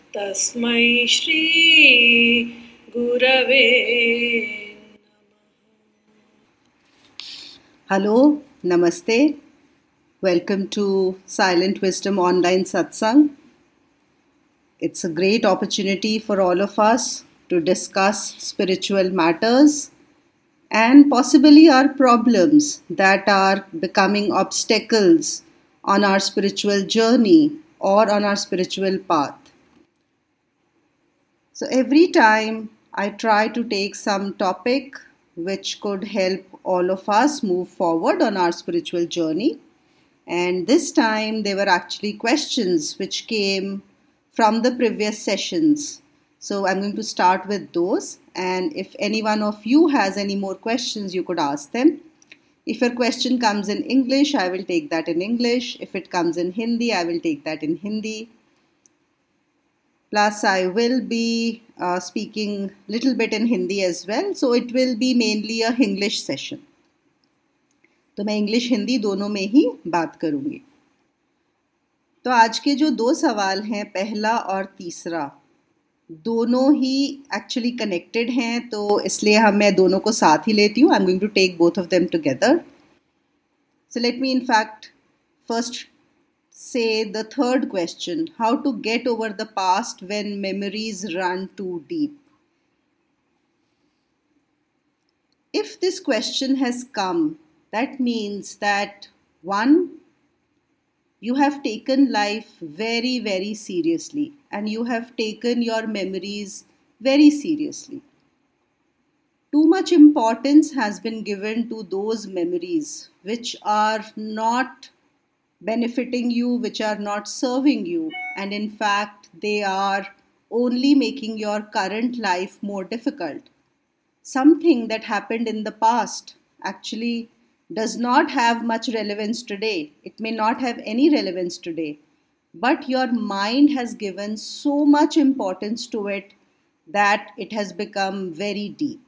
तस्मै श्री गुरवे Hello, Namaste. Welcome to Silent Wisdom Online Satsang. It's a great opportunity for all of us to discuss spiritual matters and possibly our problems that are becoming obstacles on our spiritual journey or on our spiritual path. So every time I try to take some topic which could help all of us move forward on our spiritual journey. And this time there were actually questions which came from the previous sessions. So I'm going to start with those. And if any one of you has any more questions, you could ask them. If your question comes in English, I will take that in English. If it comes in Hindi, I will take that in Hindi. Plus, I will be speaking little bit in Hindi as well. So it will be mainly a English session. तो मैं English Hindi दोनों में ही बात करूंगी. तो आज के जो दो सवाल हैं, पहला और तीसरा, दोनों ही एक्चुअली कनेक्टेड हैं, तो इसलिए मैं दोनों को साथ ही लेती हूँ. I am going to take both of them together. So let me in fact first say the third question: how to get over the past when memories run too deep. If this question has come, that means that one, you have taken life very, very seriously and you have taken your memories very seriously. Too much importance has been given to those memories which are not benefiting you, which are not serving you, and in fact, they are only making your current life more difficult. Something that happened in the past actually does not have much relevance today. It may not have any relevance today, but your mind has given so much importance to it that it has become very deep.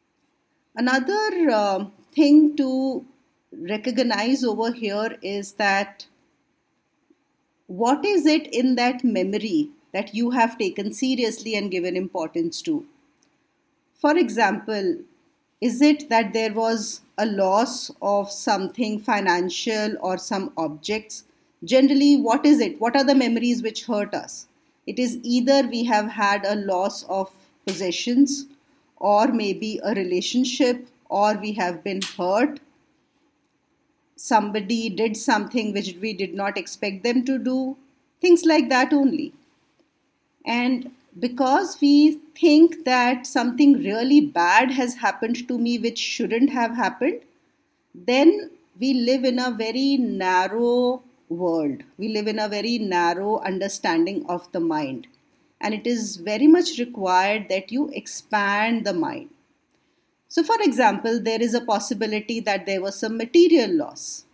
Another thing to recognize over here is that what is it in that memory that you have taken seriously and given importance to? For example, is it that there was a loss of something financial or some objects? Generally, what is it? What are the memories which hurt us? It is either we have had a loss of possessions, or maybe a relationship, or we have been hurt. Somebody did something which we did not expect them to do. Things like that only. And because we think that something really bad has happened to me which shouldn't have happened, then we live in a very narrow world. We live in a very narrow understanding of the mind. And it is very much required that you expand the mind. So, for example, there is a possibility that there was some material loss,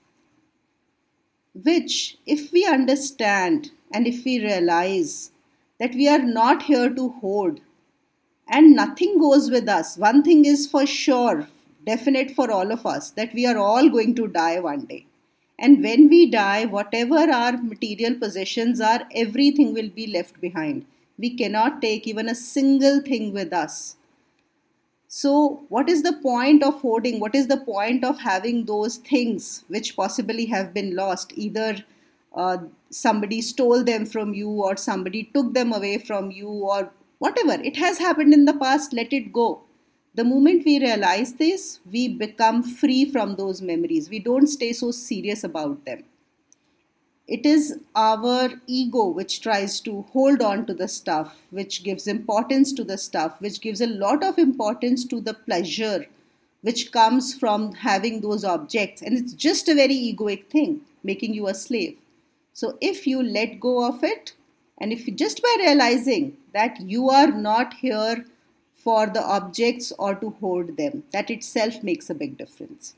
which, if we understand and if we realize that we are not here to hoard and nothing goes with us, one thing is for sure, definite for all of us, that we are all going to die one day. And when we die, whatever our material possessions are, everything will be left behind. We cannot take even a single thing with us. So, what is the point of hoarding? What is the point of having those things which possibly have been lost? Either somebody stole them from you, or somebody took them away from you, or whatever. It has happened in the past, let it go. The moment we realize this, we become free from those memories. We don't stay so serious about them. It is our ego which tries to hold on to the stuff, which gives importance to the stuff, which gives a lot of importance to the pleasure which comes from having those objects. And it's just a very egoic thing, making you a slave. So if you let go of it, and if just by realizing that you are not here for the objects or to hoard them, that itself makes a big difference.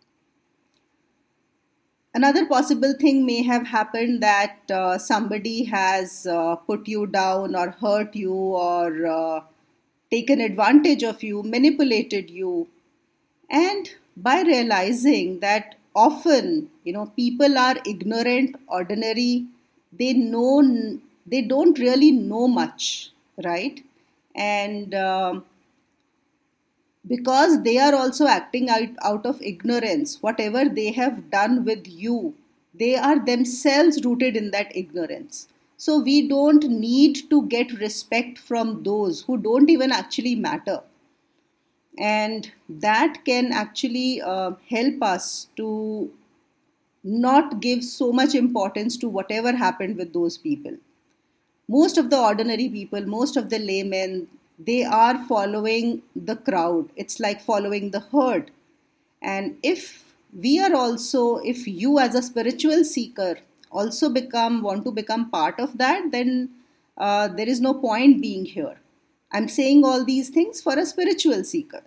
Another possible thing may have happened that somebody has put you down or hurt you or taken advantage of you, manipulated you. And by realizing that often, people are ignorant, ordinary, they know they don't really know much, right? And because they are also acting out of ignorance, whatever they have done with you, they are themselves rooted in that ignorance. So we don't need to get respect from those who don't even actually matter. And that can actually help us to not give so much importance to whatever happened with those people. Most of the ordinary people, most of the laymen, they are following the crowd. It's like following the herd. And if you as a spiritual seeker also want to become part of that, then there is no point being here. I'm saying all these things for a spiritual seeker.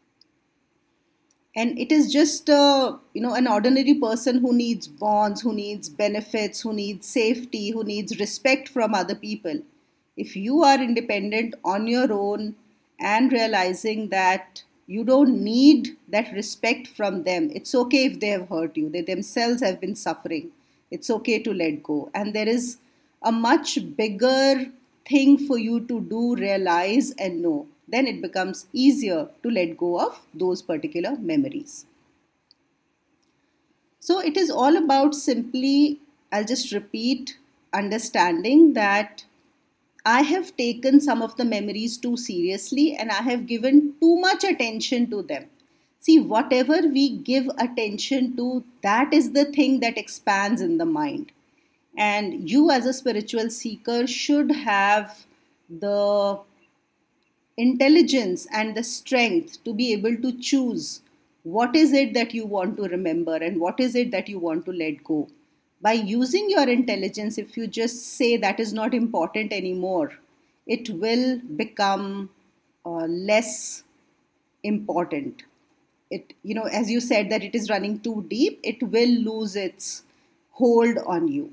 And it is just an ordinary person who needs bonds, who needs benefits, who needs safety, who needs respect from other people. If you are independent on your own and realizing that you don't need that respect from them, it's okay if they have hurt you, they themselves have been suffering, it's okay to let go. And there is a much bigger thing for you to do, realize, and know. Then it becomes easier to let go of those particular memories. So it is all about simply, I'll just repeat, understanding that I have taken some of the memories too seriously and I have given too much attention to them. See, whatever we give attention to, that is the thing that expands in the mind. And you, as a spiritual seeker, should have the intelligence and the strength to be able to choose what is it that you want to remember and what is it that you want to let go. By using your intelligence, if you just say that is not important anymore, it will become less important. As you said, that it is running too deep, it will lose its hold on you.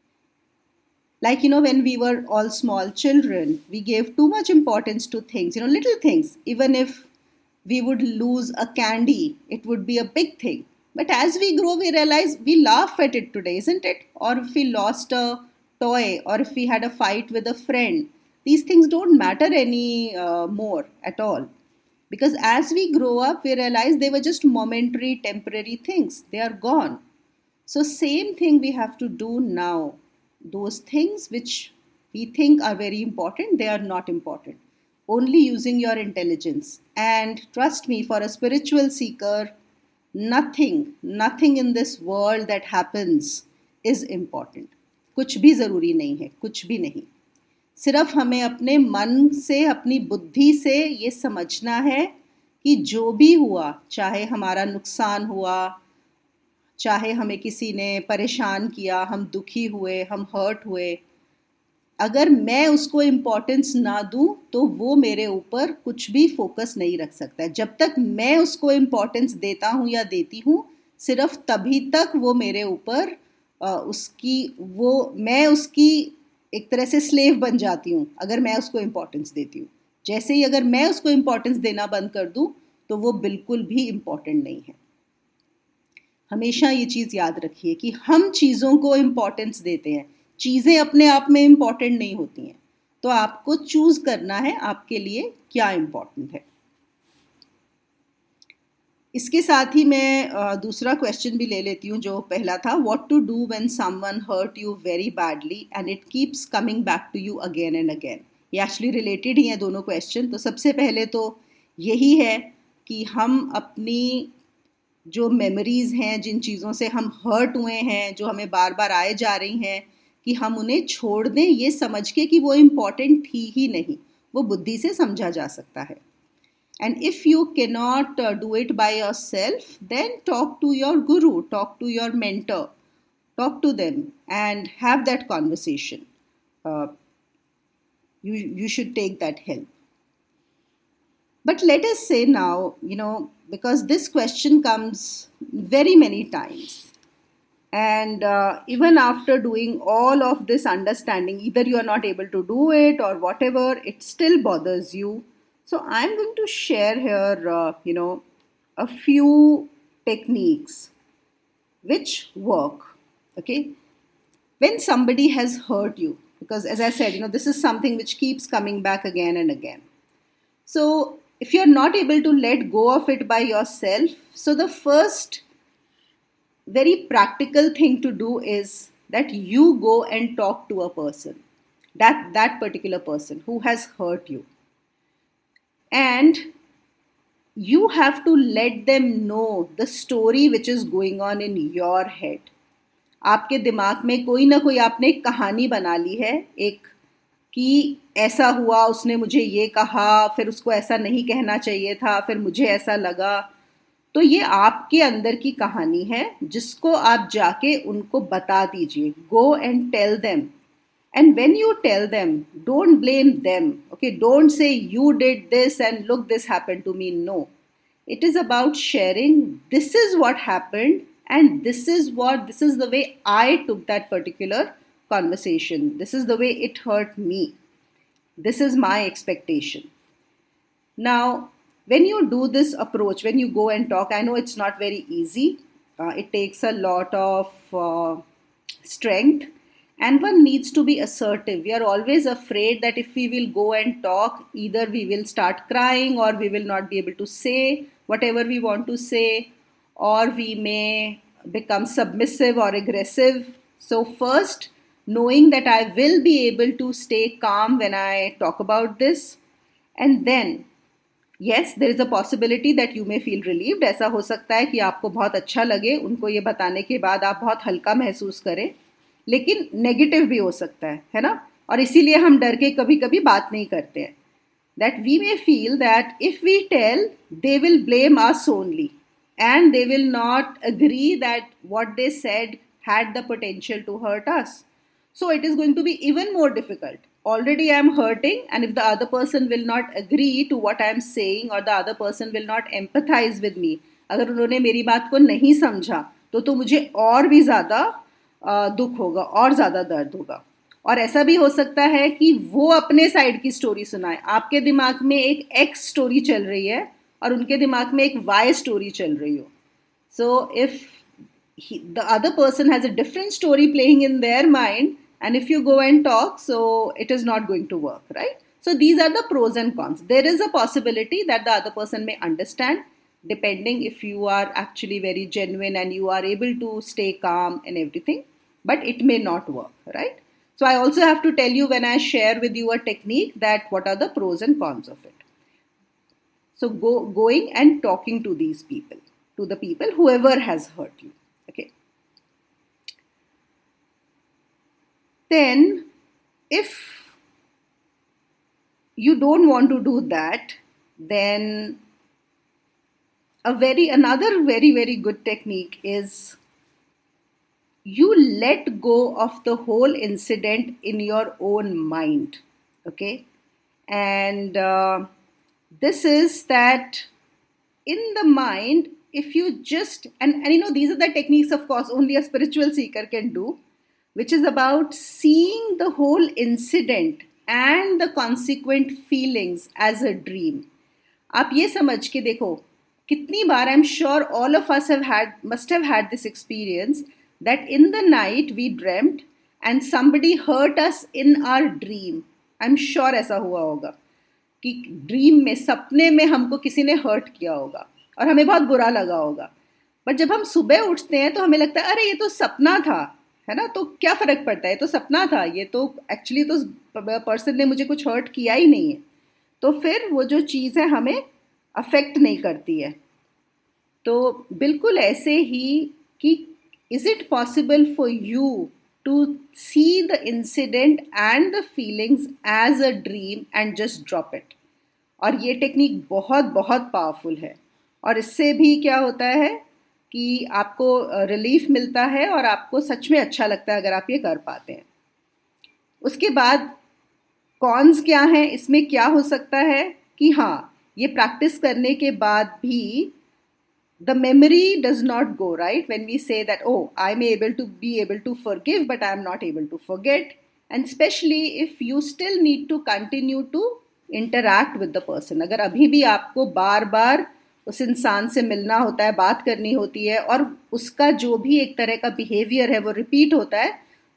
Like, when we were all small children, we gave too much importance to things, little things. Even if we would lose a candy, it would be a big thing. But as we grow, we realize we laugh at it today, isn't it? Or if we lost a toy, or if we had a fight with a friend, these things don't matter any more at all. Because as we grow up, we realize they were just momentary, temporary things. They are gone. So same thing we have to do now. Those things which we think are very important, they are not important. Only using your intelligence. And trust me, for a spiritual seeker, nothing in this world that happens is important. कुछ भी जरूरी नहीं है, कुछ भी नहीं. सिर्फ हमें अपने मन से, अपनी बुद्धि से ये समझना है कि जो भी हुआ, चाहे हमारा नुकसान हुआ, चाहे हमें किसी ने परेशान किया, हम दुखी हुए, हम हर्ट हुए, अगर मैं उसको इम्पोर्टेंस ना दूं तो वो मेरे ऊपर कुछ भी फोकस नहीं रख सकता है. जब तक मैं उसको इम्पोर्टेंस देता हूं या देती हूं, सिर्फ तभी तक वो मेरे ऊपर मैं उसकी एक तरह से स्लेव बन जाती हूं, अगर मैं उसको इम्पोर्टेंस देती हूं. जैसे ही अगर मैं उसको इम्पोर्टेंस देना बंद कर दूं, तो वो बिल्कुल भी इम्पोर्टेंट नहीं है. हमेशा ये चीज़ याद रखिए कि हम चीज़ों को इम्पोर्टेंस देते हैं, चीज़ें अपने आप में इम्पोर्टेंट नहीं होती हैं. तो आपको चूज करना है आपके लिए क्या इम्पोर्टेंट है. इसके साथ ही मैं दूसरा क्वेश्चन भी ले लेती हूँ जो पहला था, what to do when someone hurt you very badly and it keeps coming back to you again and again. ये एक्चुअली रिलेटेड ही हैं दोनों क्वेश्चन. तो सबसे पहले तो यही है कि हम अपनी जो मेमोरीज हैं, जिन चीज़ों से हम हर्ट हुए हैं, जो हमें बार बार आए जा रही हैं, कि हम उन्हें छोड़ दें, ये समझ के कि वो इम्पॉर्टेंट थी ही नहीं. वो बुद्धि से समझा जा सकता है. And if you cannot do it by yourself, then talk to your guru, talk to your mentor, talk to them and have that conversation. You should take that help. But let us say now, because this question comes very many times. And even after doing all of this understanding, either you are not able to do it or whatever, it still bothers you. So I'm going to share here, a few techniques which work. Okay, when somebody has hurt you, because as I said, this is something which keeps coming back again and again. So if you're not able to let go of it by yourself, so the first very practical thing to do is that you go and talk to a person, that particular person who has hurt you, and you have to let them know the story which is going on in your head. आपके दिमाग में कोई ना कोई आपने एक कहानी बना ली है, एक कि ऐसा हुआ, उसने मुझे ये कहा, फिर उसको ऐसा नहीं कहना चाहिए था, फिर मुझे ऐसा लगा. तो ये आपके अंदर की कहानी है जिसको आप जाके उनको बता दीजिए. Go and tell them. And when you tell them, don't blame them. Okay, don't say you did this and look, this happened to me. No. It is about sharing. This is what happened, and this is the way I took that particular conversation. This is the way it hurt me. This is my expectation. Now, when you do this approach, when you go and talk, I know it's not very easy. It takes a lot of strength. And one needs to be assertive. We are always afraid that if we will go and talk, either we will start crying or we will not be able to say whatever we want to say, or we may become submissive or aggressive. So first, knowing that I will be able to stay calm when I talk about this. And then, yes, there is a possibility that you may feel relieved. ऐसा हो सकता है कि आपको बहुत अच्छा लगे, उनको ये बताने के बाद आप बहुत हल्का महसूस करें. लेकिन नेगेटिव भी हो सकता है ना. और इसीलिए हम डर के कभी कभी बात नहीं करते हैं. That we may feel that if we tell, they will blame us only and they will not agree that what they said had the potential to hurt us. So it is going to be even more difficult. Already I am hurting, and if the other person will not agree to what I am saying, or the other person will not empathize with me, अगर उन्होंने मेरी बात को नहीं समझा तो मुझे और भी ज़्यादा दुख होगा और ज़्यादा दर्द होगा. और ऐसा भी हो सकता है कि वो अपने साइड की स्टोरी सुनाए. आपके दिमाग में एक एक्स स्टोरी चल रही है और उनके दिमाग में एक वाई स्टोरी चल रही हो. So if the other person has a different story playing in their mind, and if you go and talk, so it is not going to work, right? So these are the pros and cons. There is a possibility that the other person may understand, depending if you are actually very genuine and you are able to stay calm and everything, but it may not work, right? So I also have to tell you when I share with you a technique that what are the pros and cons of it. So going and talking to these people, to the people, whoever has hurt you, okay? Then if you don't want to do that, then another very, very good technique is you let go of the whole incident in your own mind, okay? And this is that in the mind, if you just, and these are the techniques, of course, only a spiritual seeker can do, which is about seeing the whole incident and the consequent feelings as a dream. आप ये समझ के देखो, कितनी बार, I'm sure all of us must have had this experience that in the night we dreamt and somebody hurt us in our dream. I'm sure ऐसा हुआ होगा कि ड्रीम में, सपने में हमको किसी ने हर्ट किया होगा और हमें बहुत बुरा लगा होगा. बट जब हम सुबह उठते हैं तो हमें लगता है अरे ये तो सपना था, है ना, तो क्या फ़र्क पड़ता है, तो सपना था, ये तो एक्चुअली तो पर्सन ने मुझे कुछ हर्ट किया ही नहीं है. तो फिर वो जो चीज़ है हमें अफेक्ट नहीं करती है. तो बिल्कुल ऐसे ही कि is it possible for you to see the incident and the feelings as a dream and just drop it. और ये टेक्निक बहुत बहुत पावरफुल है. और इससे भी क्या होता है कि आपको रिलीफ मिलता है और आपको सच में अच्छा लगता है अगर आप ये कर पाते हैं. उसके बाद कॉन्स क्या हैं, इसमें क्या हो सकता है कि हाँ, ये प्रैक्टिस करने के बाद भी the memory does not go, right? When we say that, oh, I may be able to forgive, but I am not able to forget. And especially if you still need to continue to interact with the person. अगर अभी भी आपको बार बार उस इंसान से मिलना होता है, बात करनी होती है और उसका जो भी एक तरह का बिहेवियर है वो रिपीट होता है,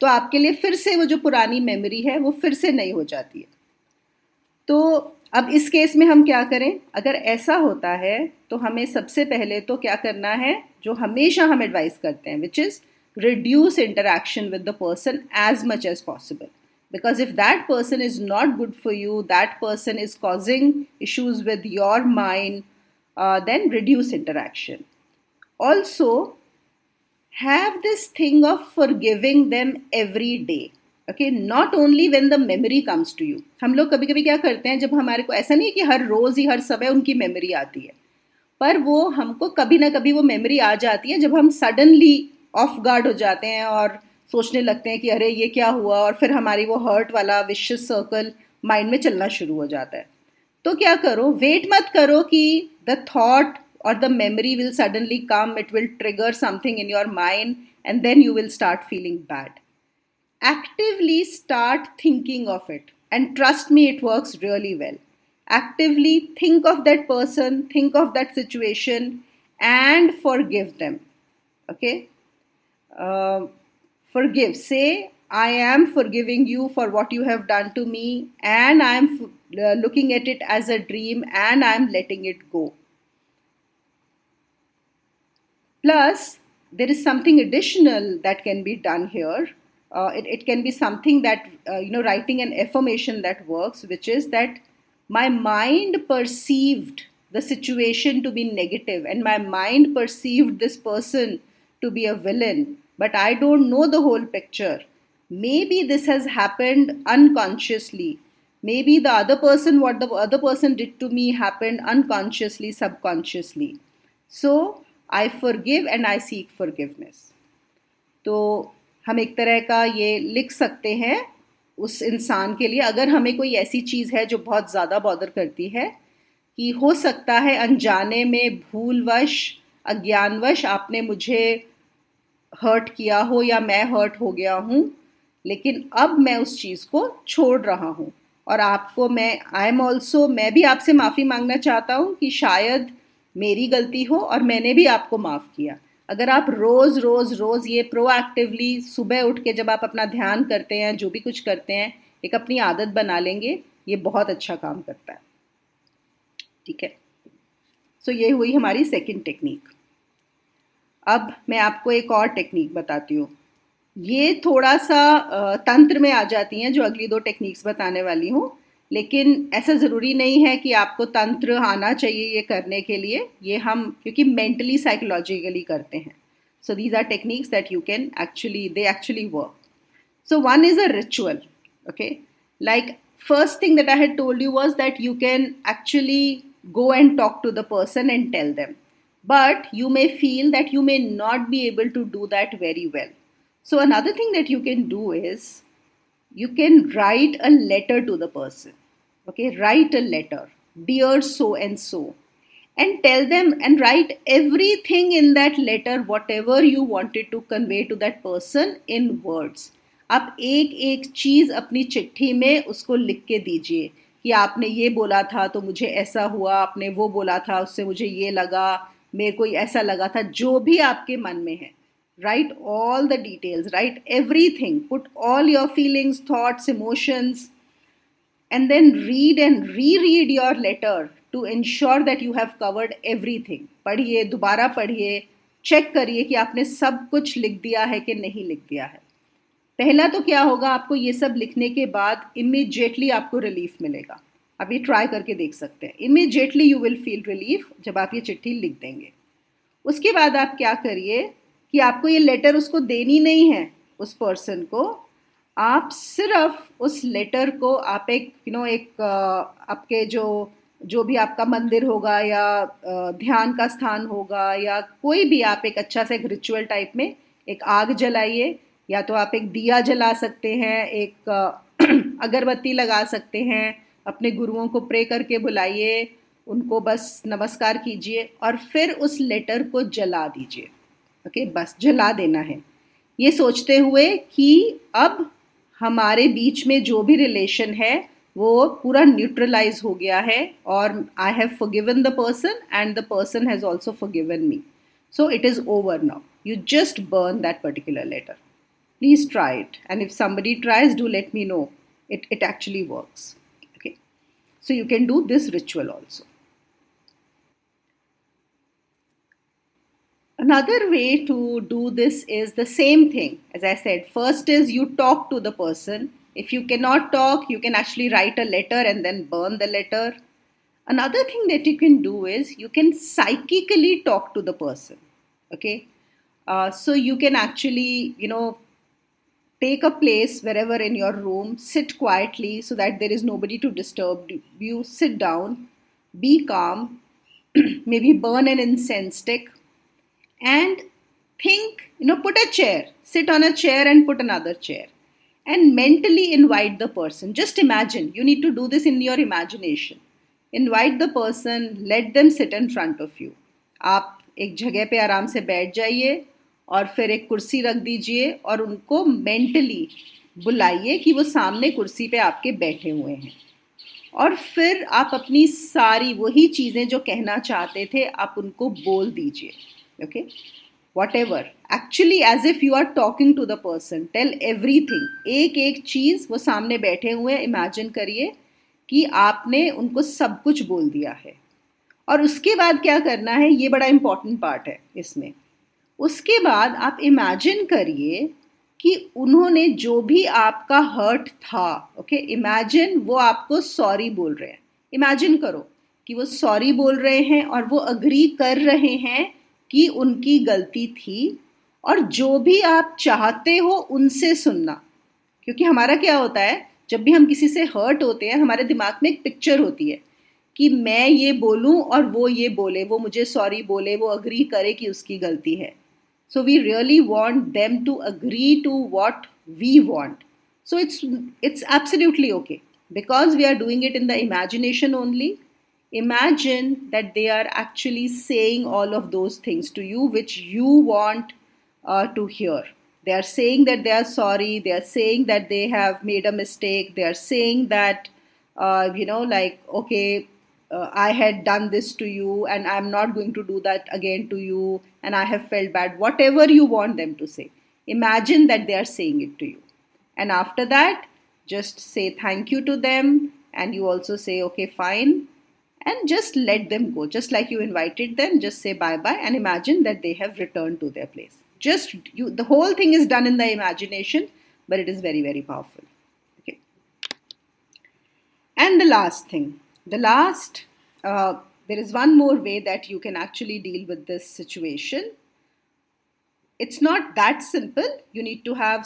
तो आपके लिए फिर से वो जो पुरानी मेमोरी है वो फिर से नई हो जाती है। तो अब इस केस में हम क्या करें? अगर ऐसा होता है तो हमें सबसे पहले तो क्या करना है, जो हमेशा हम एडवाइस करते हैं, which is reduce interaction with the person as much as possible. Because if that person is not good for you, that person is causing issues with your mind, then reduce interaction. Also, have this thing of forgiving them every day. Okay, not only when the memory comes to you. हम लोग कभी कभी क्या करते हैं, जब हमारे को ऐसा नहीं है कि हर रोज ही हर समय उनकी मेमोरी आती है, पर वो हमको कभी ना कभी वो मेमोरी आ जाती है जब हम सडनली ऑफ गार्ड हो जाते हैं और सोचने लगते हैं कि अरे ये क्या हुआ, और फिर हमारी वो हर्ट वाला विशियस सर्कल माइंड में चलना शुरू हो जाता है। तो क्या करो, वेट मत करो कि the thought or the memory will suddenly come, it will trigger something in your mind and then you will start feeling bad. Actively start thinking of it, and trust me, it works really well. Actively think of that person, think of that situation and forgive them. Okay, forgive, say I am forgiving you for what you have done to me, and I am looking at it as a dream and I am letting it go. Plus, there is something additional that can be done here. It can be something that, writing an affirmation that works, which is that my mind perceived the situation to be negative and my mind perceived this person to be a villain, but I don't know the whole picture. Maybe this has happened unconsciously. Maybe the other person, what the other person did to me happened unconsciously, subconsciously. So, I forgive and I seek forgiveness. तो हम एक तरह का ये लिख सकते हैं उस इंसान के लिए, अगर हमें कोई ऐसी चीज़ है जो बहुत ज़्यादा बॉदर करती है, कि हो सकता है अनजाने में, भूलवश, अज्ञानवश आपने मुझे हर्ट किया हो या मैं हर्ट हो गया हूँ, लेकिन अब मैं उस चीज़ को छोड़ रहा हूँ और आपको मैं भी आपसे माफ़ी मांगना चाहता हूँ कि शायद मेरी गलती हो और मैंने भी आपको माफ़ किया। अगर आप रोज़ रोज़ रोज़ ये प्रोएक्टिवली सुबह उठ के जब आप अपना ध्यान करते हैं, जो भी कुछ करते हैं, एक अपनी आदत बना लेंगे, ये बहुत अच्छा काम करता है। ठीक है, सो ये हुई हमारी सेकंड टेक्निक। अब मैं आपको एक और टेक्निक बताती हूँ। ये थोड़ा सा तंत्र में आ जाती हैं जो अगली दो टेक्निक्स बताने वाली हूँ, लेकिन ऐसा ज़रूरी नहीं है कि आपको तंत्र आना चाहिए ये करने के लिए। ये हम क्योंकि मेंटली साइकोलॉजिकली करते हैं। So these are techniques that you can they actually work. So one is a ritual. Okay, like first thing that I had told you was that you can actually go and talk to the person and tell them, but you may feel that you may not be able to do that very well. So another thing that you can do is you can write a letter to the person. Okay, write a letter, dear so and so, and tell them and write everything in that letter, whatever you wanted to convey to that person in words. आप एक एक चीज़ अपनी चिट्ठी में उसको लिख के दीजिए कि आपने ये बोला था तो मुझे ऐसा हुआ, आपने वो बोला था उससे मुझे ये लगा, मेरे को ऐसा लगा था, जो भी आपके मन में है। Write all the details, write everything, put all your feelings, thoughts, emotions, and then read and reread your letter to ensure that you have covered everything. पढ़िए, दोबारा पढ़िए, चेक करिए कि आपने सब कुछ लिख दिया है कि नहीं लिख दिया है। पहला तो क्या होगा, आपको ये सब लिखने के बाद इमीडिएटली आपको रिलीफ मिलेगा। आप ये ट्राई करके देख सकते हैं। Immediately you will feel relief जब आप ये चिट्ठी लिख देंगे। उसके बाद आप क्या करिए कि आपको ये लेटर उसको देनी नहीं है उस पर्सन को, आप सिर्फ उस लेटर को आप एक आपके जो भी आपका मंदिर होगा या ध्यान का स्थान होगा या कोई भी, आप एक अच्छा सा एक रिचुअल टाइप में एक आग जलाइए, या तो आप एक दिया जला सकते हैं, एक अगरबत्ती लगा सकते हैं, अपने गुरुओं को प्रे करके बुलाइए, उनको बस नमस्कार कीजिए और फिर उस लेटर को जला दीजिए। ओके, बस जला देना है, ये सोचते हुए कि अब हमारे बीच में जो भी रिलेशन है वो पूरा न्यूट्रलाइज हो गया है और I have forgiven the person and the person has also forgiven me, so it is over now. You just burn that particular letter. Please try it. And if somebody tries, do let me know. It actually works. Okay. So you can do this ritual also. Another way to do this is the same thing. As I said, first is you talk to the person. If you cannot talk, you can actually write a letter and then burn the letter. Another thing that you can do is you can psychically talk to the person. Okay. So you can actually, take a place wherever in your room, sit quietly so that there is nobody to disturb you. Sit down, be calm, maybe burn an incense stick, and think, put a chair, sit on a chair and put another chair, and mentally invite the person. Just imagine, you need to do this in your imagination. Invite the person, let them sit in front of you. आप एक जगह पे आराम से बैठ जाइए और फिर एक कुर्सी रख दीजिए और उनको मेंटली बुलाइए कि वो सामने कुर्सी पे आपके बैठे हुए हैं, और फिर आप अपनी सारी वही चीज़ें जो कहना चाहते थे आप उनको बोल दीजिए. Okay, whatever, actually as if you are talking to the person, tell everything. एक एक चीज़ वो सामने बैठे हुए इमेजिन करिए कि आपने उनको सब कुछ बोल दिया है. और उसके बाद क्या करना है, ये बड़ा इंपॉर्टेंट पार्ट है इसमें. उसके बाद आप इमेजिन करिए कि उन्होंने जो भी आपका हर्ट था, ओके, इमेजिन वो आपको सॉरी बोल रहे हैं. इमेजिन करो कि वो सॉरी बोल रहे हैं और वो अग्री कर रहे हैं कि उनकी गलती थी, और जो भी आप चाहते हो उनसे सुनना. क्योंकि हमारा क्या होता है, जब भी हम किसी से हर्ट होते हैं हमारे दिमाग में एक पिक्चर होती है कि मैं ये बोलूं और वो ये बोले, वो मुझे सॉरी बोले, वो अग्री करे कि उसकी गलती है. So we really want them to agree to what we want. So it's absolutely okay because we are doing it in the imagination only. Imagine that they are actually saying all of those things to you which you want to hear. They are saying that they are sorry, they are saying that they have made a mistake, they are saying that like, okay, I had done this to you and I'm not going to do that again to you and I have felt bad. Whatever you want them to say, imagine that they are saying it to you, and after that just say thank you to them, and you also say okay fine, and just let them go. Just like you invited them, just say bye bye and imagine that they have returned to their place. Just you, the whole thing is done in the imagination, but it is very, very powerful. Okay. And the last thing, there is one more way that you can actually deal with this situation. It's not that simple. You need to have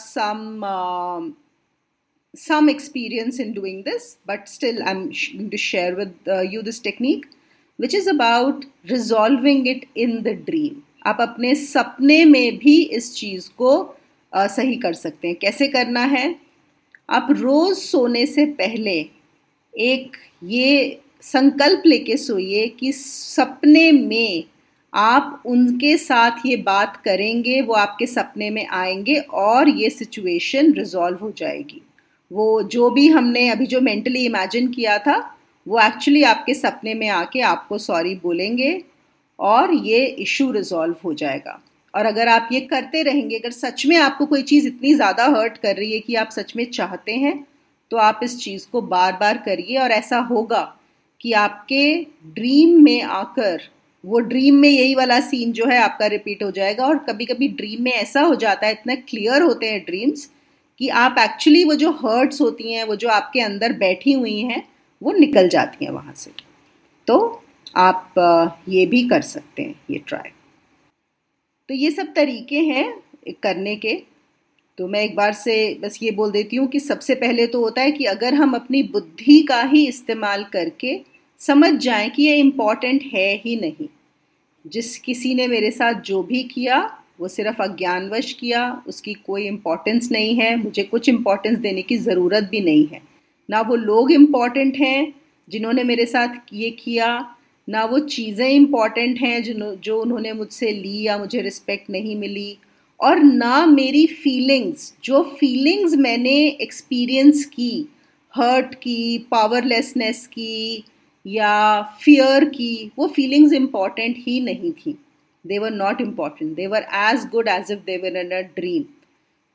some experience in doing this, but still I'm going to share with you this technique, which is about resolving it in the dream. आप अपने सपने में भी इस चीज़ को सही कर सकते हैं. कैसे करना है, आप रोज़ सोने से पहले एक ये संकल्प लेके सोइए कि सपने में आप उनके साथ ये बात करेंगे, वो आपके सपने में आएंगे और ये सिचुएशन रिजॉल्व हो जाएगी. वो जो भी हमने अभी जो मेंटली इमेजिन किया था वो एक्चुअली आपके सपने में आके आपको सॉरी बोलेंगे और ये इशू रिजॉल्व हो जाएगा. और अगर आप ये करते रहेंगे, अगर सच में आपको कोई चीज़ इतनी ज़्यादा हर्ट कर रही है कि आप सच में चाहते हैं, तो आप इस चीज़ को बार बार करिए, और ऐसा होगा कि आपके ड्रीम में आकर वो ड्रीम में यही वाला सीन जो है आपका रिपीट हो जाएगा. और कभी कभी ड्रीम में ऐसा हो जाता है, इतना क्लियर होते हैं ड्रीम्स कि आप एक्चुअली वो जो हर्ट्स होती हैं, वो जो आपके अंदर बैठी हुई हैं, वो निकल जाती हैं वहाँ से. तो आप ये भी कर सकते हैं, ये ट्राई. तो ये सब तरीके हैं करने के. तो मैं एक बार से बस ये बोल देती हूँ कि सबसे पहले तो होता है कि अगर हम अपनी बुद्धि का ही इस्तेमाल करके समझ जाएं कि ये इम्पॉर्टेंट है ही नहीं. जिस किसी ने मेरे साथ जो भी किया वो सिर्फ अज्ञानवश किया, उसकी कोई इम्पोर्टेंस नहीं है, मुझे कुछ इम्पोर्टेंस देने की ज़रूरत भी नहीं है. ना वो लोग इम्पॉर्टेंट हैं जिन्होंने मेरे साथ ये किया, ना वो चीज़ें इम्पॉर्टेंट हैं जो उन्होंने मुझसे ली या मुझे रिस्पेक्ट नहीं मिली, और ना मेरी फीलिंग्स, जो फीलिंग्स मैंने एक्सपीरियंस की, हर्ट की, पावरलेसनेस की या फियर की, वो फीलिंग्स इम्पॉर्टेंट ही नहीं थी. They were not important. They were as good as if they were in a dream.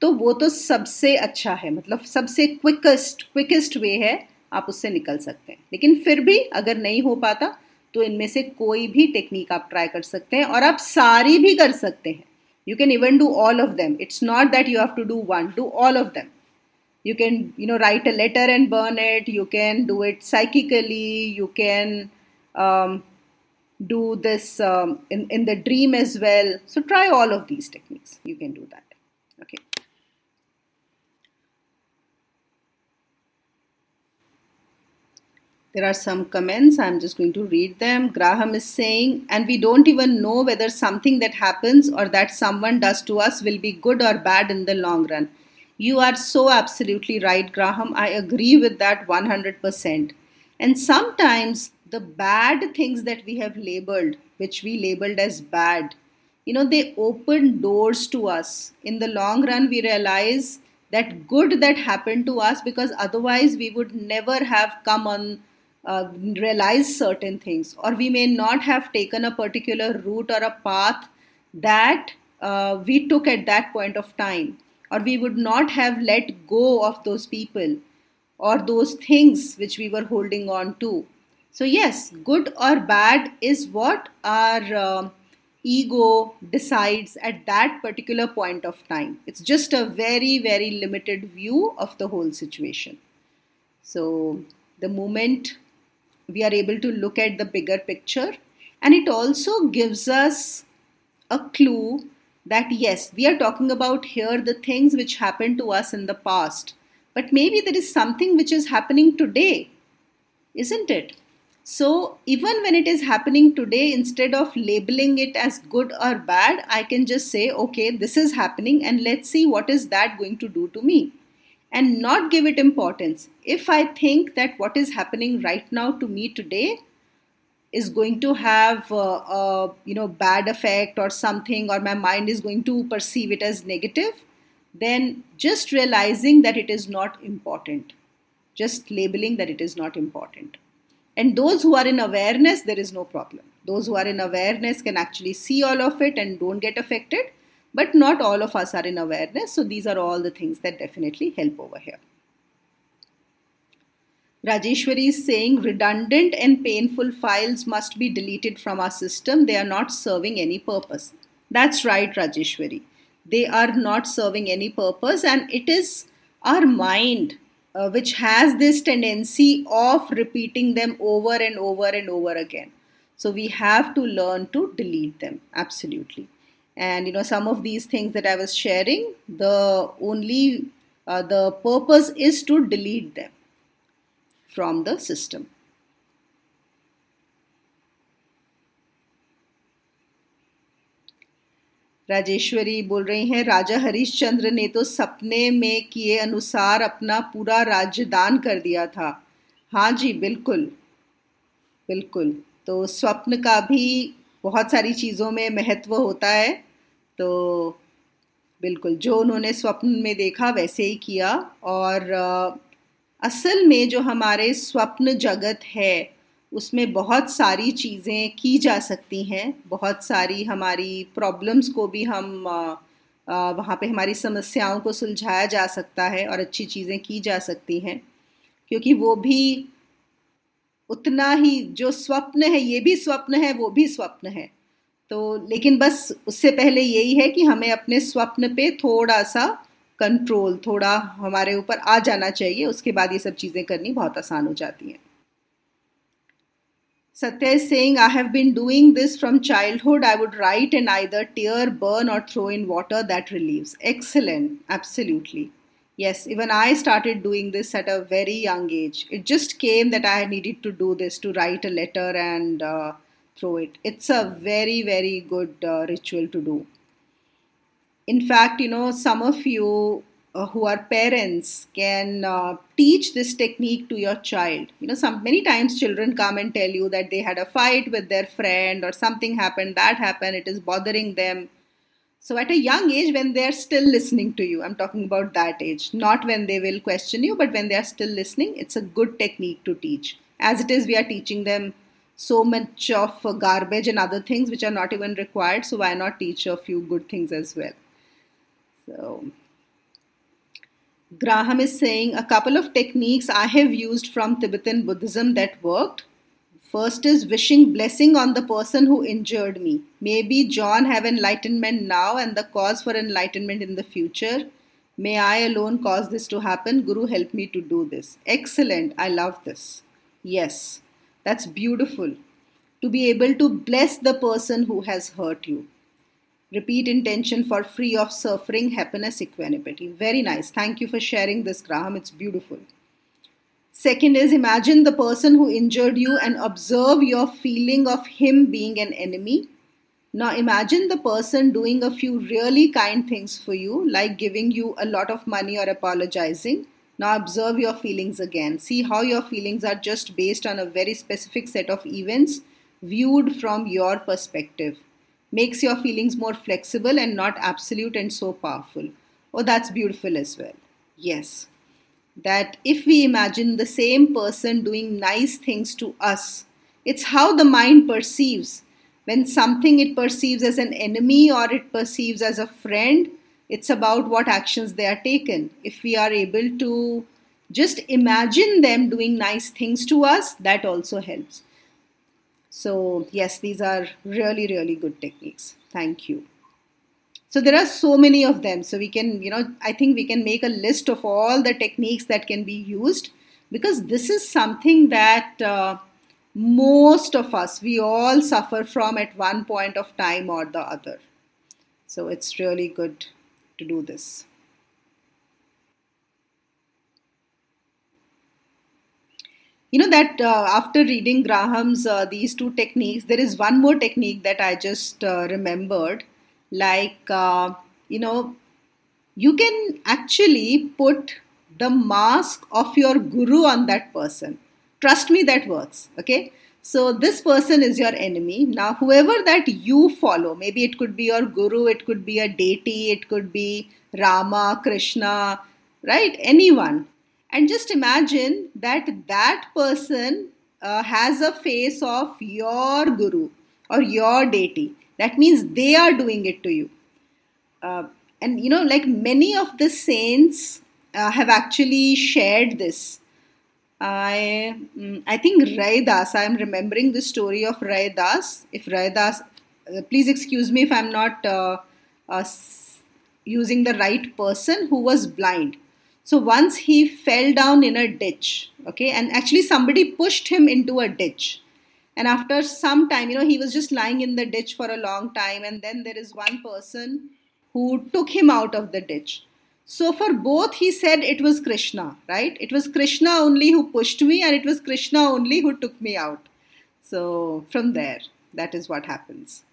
तो वो तो सबसे अच्छा है, मतलब सबसे क्विकेस्ट वे है, आप उससे निकल सकते हैं. लेकिन फिर भी अगर नहीं हो पाता तो इनमें से कोई भी टेक्निक आप ट्राई कर सकते हैं, और आप सारी भी कर सकते हैं. You can even do all of them. It's not that you have to do one, do all of them. You can, write a letter and burn it. You can do it psychically. You can um, do this in the dream as well. So try all of these techniques. You can do that. Okay. There are some comments. I'm just going to read them. Graham is saying, and we don't even know whether something that happens or that someone does to us will be good or bad in the long run. You are so absolutely right, Graham. I agree with that 100%. And sometimes the bad things that we have labeled, which we labeled as bad, they open doors to us. In the long run, we realize that good that happened to us, because otherwise we would never have come on realize certain things, or we may not have taken a particular route or a path that we took at that point of time, or we would not have let go of those people or those things which we were holding on to. So, yes, good or bad is what our ego decides at that particular point of time. It's just a very, very limited view of the whole situation. So, the moment we are able to look at the bigger picture, and it also gives us a clue that yes, we are talking about here the things which happened to us in the past, but maybe there is something which is happening today, isn't it? So even when it is happening today, instead of labeling it as good or bad, I can just say, okay, this is happening and let's see what is that going to do to me, and not give it importance. If I think that what is happening right now to me today is going to have a bad effect or something, or my mind is going to perceive it as negative, then just realizing that it is not important, just labeling that it is not important. And those who are in awareness, there is no problem. Those who are in awareness can actually see all of it and don't get affected. But not all of us are in awareness. So these are all the things that definitely help over here. Rajeshwari is saying redundant and painful files must be deleted from our system. They are not serving any purpose. That's right, Rajeshwari. They are not serving any purpose, and it is our mind which has this tendency of repeating them over and over and over again. So we have to learn to delete them. Absolutely. And some of these things that I was sharing, the purpose is to delete them from the system. Rajeshwari बोल रही हैं, राजा हरिश्चंद्र ने तो सपने में किए अनुसार अपना पूरा राज्य दान कर दिया था. हाँ जी, बिल्कुल बिल्कुल. तो स्वप्न का भी बहुत सारी चीज़ों में महत्व होता है. तो बिल्कुल जो उन्होंने स्वप्न में देखा वैसे ही किया. और असल में जो हमारे स्वप्न जगत है उसमें बहुत सारी चीज़ें की जा सकती हैं. बहुत सारी हमारी प्रॉब्लम्स को भी हम वहाँ पे हमारी समस्याओं को सुलझाया जा सकता है और अच्छी चीज़ें की जा सकती हैं, क्योंकि वो भी उतना ही जो स्वप्न है, ये भी स्वप्न है, वो भी स्वप्न है. तो लेकिन बस उससे पहले यही है कि हमें अपने स्वप्न पे थोड़ा सा कंट्रोल, थोड़ा हमारे ऊपर आ जाना चाहिए. उसके बाद ये सब चीज़ें करनी बहुत आसान हो जाती हैं. Satya is saying, I have been doing this from childhood. I would write and either tear, burn, or throw in water. That relieves. Excellent. Absolutely. Yes, even I started doing this at a very young age. It just came that I needed to do this, to write a letter and throw it. It's a very, very good ritual to do. In fact, some of you who are parents can teach this technique to your child. Many times children come and tell you that they had a fight with their friend or something happened, that happened, it is bothering them. So at a young age, when they are still listening to you, I'm talking about that age, not when they will question you, but when they are still listening, it's a good technique to teach. As it is, we are teaching them so much of garbage and other things which are not even required. So why not teach a few good things as well? So Graham is saying a couple of techniques I have used from Tibetan Buddhism that worked. First is wishing blessing on the person who injured me. Maybe John have enlightenment now and the cause for enlightenment in the future. May I alone cause this to happen. Guru, help me to do this. Excellent. I love this. Yes, that's beautiful. To be able to bless the person who has hurt you. Repeat intention for free of suffering, happiness, equanimity. Very nice. Thank you for sharing this, Graham. It's beautiful. Second is imagine the person who injured you and observe your feeling of him being an enemy. Now imagine the person doing a few really kind things for you, like giving you a lot of money or apologizing. Now observe your feelings again. See how your feelings are just based on a very specific set of events viewed from your perspective. Makes your feelings more flexible and not absolute and so powerful. Oh, that's beautiful as well. Yes, that if we imagine the same person doing nice things to us, it's how the mind perceives. When something it perceives as an enemy or it perceives as a friend, it's about what actions they are taken. If we are able to just imagine them doing nice things to us, that also helps. So, yes, these are really, really good techniques. Thank you. So there are so many of them. So we can, I think we can make a list of all the techniques that can be used, because this is something that most of us, we all suffer from at one point of time or the other. So it's really good to do this. You know that after reading Graham's these two techniques, there is one more technique that I just remembered. Like, you know, you can actually put the mask of your guru on that person. Trust me, that works. Okay. So this person is your enemy. Now, whoever that you follow, maybe it could be your guru, it could be a deity, it could be Rama, Krishna, right? Anyone. And just imagine that that person has a face of your guru or your deity. That means they are doing it to you. Uh, and like many of the saints have actually shared this. I think Raidas, I am remembering the story of Raidas. If Raidas, please excuse me if I'm not uh, using the right person, who was blind. So once he fell down in a ditch, okay, and actually somebody pushed him into a ditch. And after some time, he was just lying in the ditch for a long time, and then there is one person who took him out of the ditch. So for both, he said it was Krishna, right? It was Krishna only who pushed me, and it was Krishna only who took me out. So from there, that is what happens.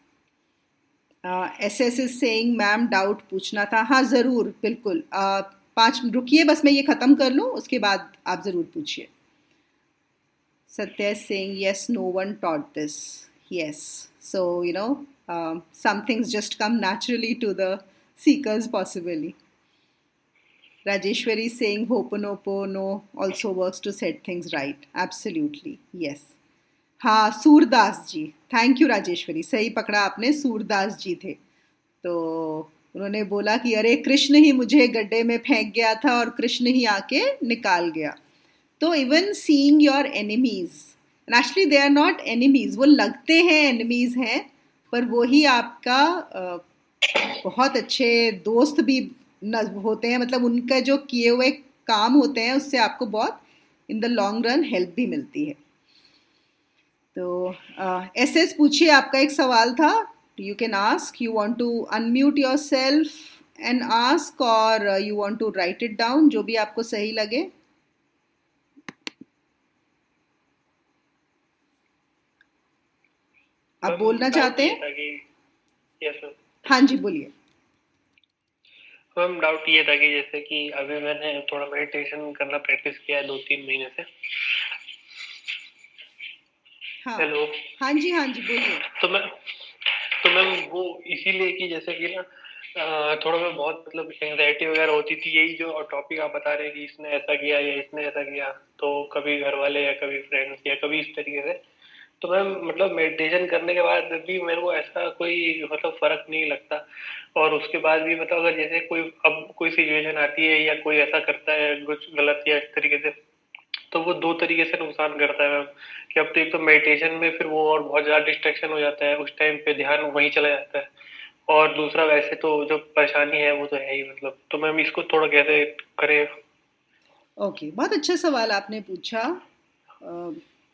SS is saying ma'am doubt पूछना था. हाँ ज़रूर, बिल्कुल. 5 रुकिए, बस मैं ये ख़त्म कर लूँ, उसके बाद आप ज़रूर पूछिए. Satya is saying yes, no one taught this. Yes, so some things just come naturally to the seekers, possibly. Rajeshwari is saying Hoponopono also works to set things right. Absolutely, yes. हाँ, Surdas ji. Thank you Rajeshwari, सही पकड़ा आपने, सूरदास जी थे. तो उन्होंने बोला कि अरे कृष्ण ही मुझे गड्ढे में फेंक गया था और कृष्ण ही आके निकाल गया. तो even seeing your enemies, and actually they are not enemies, वो लगते हैं एनिमीज हैं, पर वो ही आपका बहुत अच्छे दोस्त भी होते हैं. मतलब उनका जो किए हुए काम होते हैं उससे आपको बहुत in the long run help भी मिलती है. तो एस पूछिए, आपका एक सवाल था. You can ask. You want to unmute yourself and ask, और you want to write it down, जो भी आपको सही लगे. आप बोलना चाहते हैं? Yes sir. हाँ जी, बोलिए. मैम डाउट ये था कि जैसे कि अभी मैंने थोड़ा मेडिटेशन करना प्रैक्टिस किया है 2-3 महीने से. हाँ. हेलो. हाँ जी, हाँ जी, बोलिए. तो मैम वो इसीलिए कि जैसे कि ना थोड़ा मैं बहुत मतलब एंजाइटी वगैरह होती थी, यही जो टॉपिक आप बता रहे हैं कि इसने ऐसा किया या इसने ऐसा किया, तो कभी घर वाले या कभी फ्रेंड्स या कभी इस तरीके से, तो मैम मतलब मेडिटेशन करने के बाद भी मेरे को ऐसा कोई मतलब फर्क नहीं लगता। और उसके बाद भी मतलब अगर जैसे कोई अब कोई सिचुएशन आती है या कोई ऐसा करता है कुछ गलत या इस तरीके से, तो वो दो तरीके से नुकसान करता है मैम। कि अब तो एक तो मेडिटेशन में फिर वो और बहुत ज्यादा डिस्ट्रैक्शन हो जाता है, उस टाइम पे ध्यान वहीं चला जाता है। और दूसरा वैसे तो जो परेशानी है वो तो है ही मतलब, तो मैम इसको थोड़ा कैसे करें? ओके, बहुत अच्छा सवाल आपने पूछा। अ,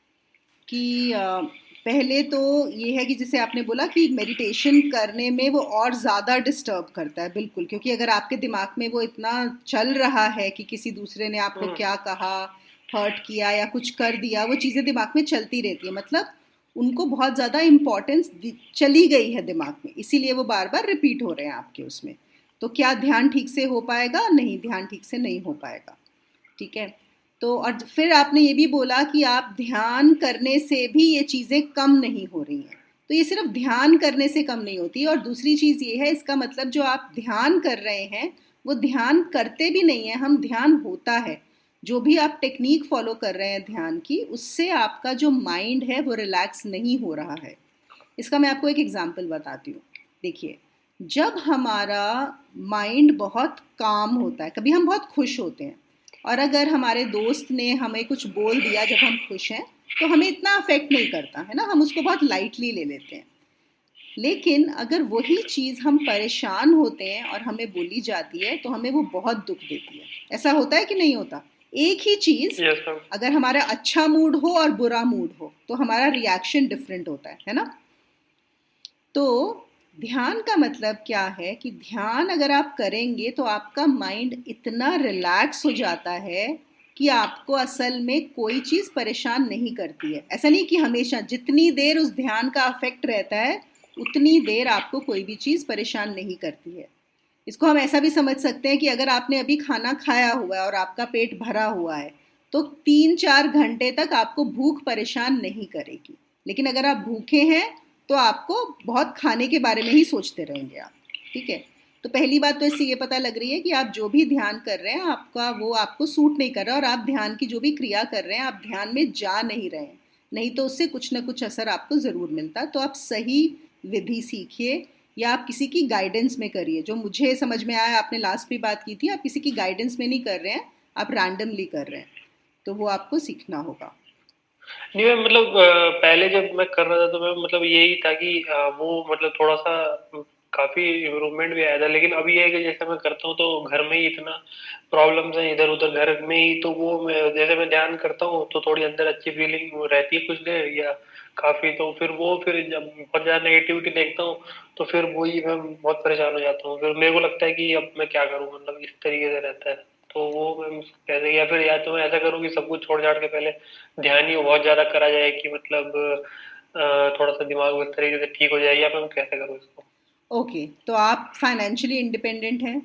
कि पहले तो ये है कि जैसे आपने बोला कि मेडिटेशन करने में वो और ज़्यादा डिस्टर्ब करता है, बिल्कुल, क्योंकि अगर आपके दिमाग में वो इतना चल रहा है कि किसी दूसरे ने आपको हम्म। क्या कहा, हर्ट किया या कुछ कर दिया, वो चीज़ें दिमाग में चलती रहती है, मतलब उनको बहुत ज़्यादा इम्पोर्टेंस चली गई है दिमाग में, इसीलिए वो बार बार रिपीट हो रहे हैं आपके उसमें। तो क्या ध्यान ठीक से हो पाएगा? नहीं, ध्यान ठीक से नहीं हो पाएगा। ठीक है। तो और फिर आपने ये भी बोला कि आप ध्यान करने से भी ये चीज़ें कम नहीं हो रही हैं। तो ये सिर्फ ध्यान करने से कम नहीं होती, और दूसरी चीज़ ये है, इसका मतलब जो आप ध्यान कर रहे हैं वो ध्यान करते भी नहीं है हम, ध्यान होता है। जो भी आप टेक्निक फॉलो कर रहे हैं ध्यान की, उससे आपका जो माइंड है वो रिलैक्स नहीं हो रहा है। इसका मैं आपको एक एग्जांपल बताती हूँ। देखिए, जब हमारा माइंड बहुत काम होता है, कभी हम बहुत खुश होते हैं, और अगर हमारे दोस्त ने हमें कुछ बोल दिया जब हम खुश हैं, तो हमें इतना अफेक्ट नहीं करता है ना, हम उसको बहुत लाइटली ले लेते हैं। लेकिन अगर वही चीज़ हम परेशान होते हैं और हमें बोली जाती है, तो हमें वो बहुत दुख देती है। ऐसा होता है कि नहीं होता? एक ही चीज़, यस मैम। अगर हमारा अच्छा मूड हो और बुरा मूड हो, तो हमारा रिएक्शन डिफरेंट होता है ना? तो ध्यान का मतलब क्या है कि ध्यान अगर आप करेंगे तो आपका माइंड इतना रिलैक्स हो जाता है कि आपको असल में कोई चीज़ परेशान नहीं करती है। ऐसा नहीं कि हमेशा, जितनी देर उस ध्यान का अफेक्ट रहता है उतनी देर आपको कोई भी चीज़ परेशान नहीं करती है। इसको हम ऐसा भी समझ सकते हैं कि अगर आपने अभी खाना खाया हुआ है और आपका पेट भरा हुआ है, तो 3-4 घंटे तक आपको भूख परेशान नहीं करेगी। लेकिन अगर आप भूखे हैं तो आपको बहुत खाने के बारे में ही सोचते रहेंगे आप। ठीक है। तो पहली बात तो इससे ये पता लग रही है कि आप जो भी ध्यान कर रहे हैं आपका वो आपको सूट नहीं कर रहा, और आप ध्यान की जो भी क्रिया कर रहे हैं आप ध्यान में जा नहीं रहे हैं। नहीं तो उससे कुछ ना कुछ असर आपको ज़रूर मिलता। तो आप सही विधि सीखिए, या आप किसी की गाइडेंस में करिए। जो मुझे समझ में आया, आपने लास्ट भी बात की थी, आप किसी की गाइडेंस में नहीं कर रहे हैं, आप रैंडमली कर रहे हैं, तो वो आपको सीखना होगा। नहीं मैम मतलब पहले जब मैं कर रहा था तो मैम मतलब यही था कि वो मतलब थोड़ा सा काफी इम्प्रूवमेंट भी आया था। लेकिन अभी ये है कि जैसे मैं करता हूँ तो घर में ही इतना प्रॉब्लम्स हैं इधर उधर घर में ही, तो वो जैसे मैं ध्यान करता हूँ तो थोड़ी अंदर अच्छी फीलिंग रहती है कुछ देर या काफी, तो फिर जब बहुत ज्यादा नेगेटिविटी देखता हूँ तो फिर वही मैं बहुत परेशान हो जाता हूँ। फिर मेरे को लगता है कि अब मैं क्या करूँ, मतलब इस तरीके से रहता है। तो वो मैं कैसे, या फिर या तो मैं ऐसा करूँ कि सब कुछ छोड़ छाड़ के पहले ध्यान ही बहुत ज्यादा करा जाए कि मतलब थोड़ा सा दिमाग उस तरीके से ठीक हो जाए, या मैं कैसे करूँ इसको? ओके, तो आप फाइनेंशियली इंडिपेंडेंट हैं?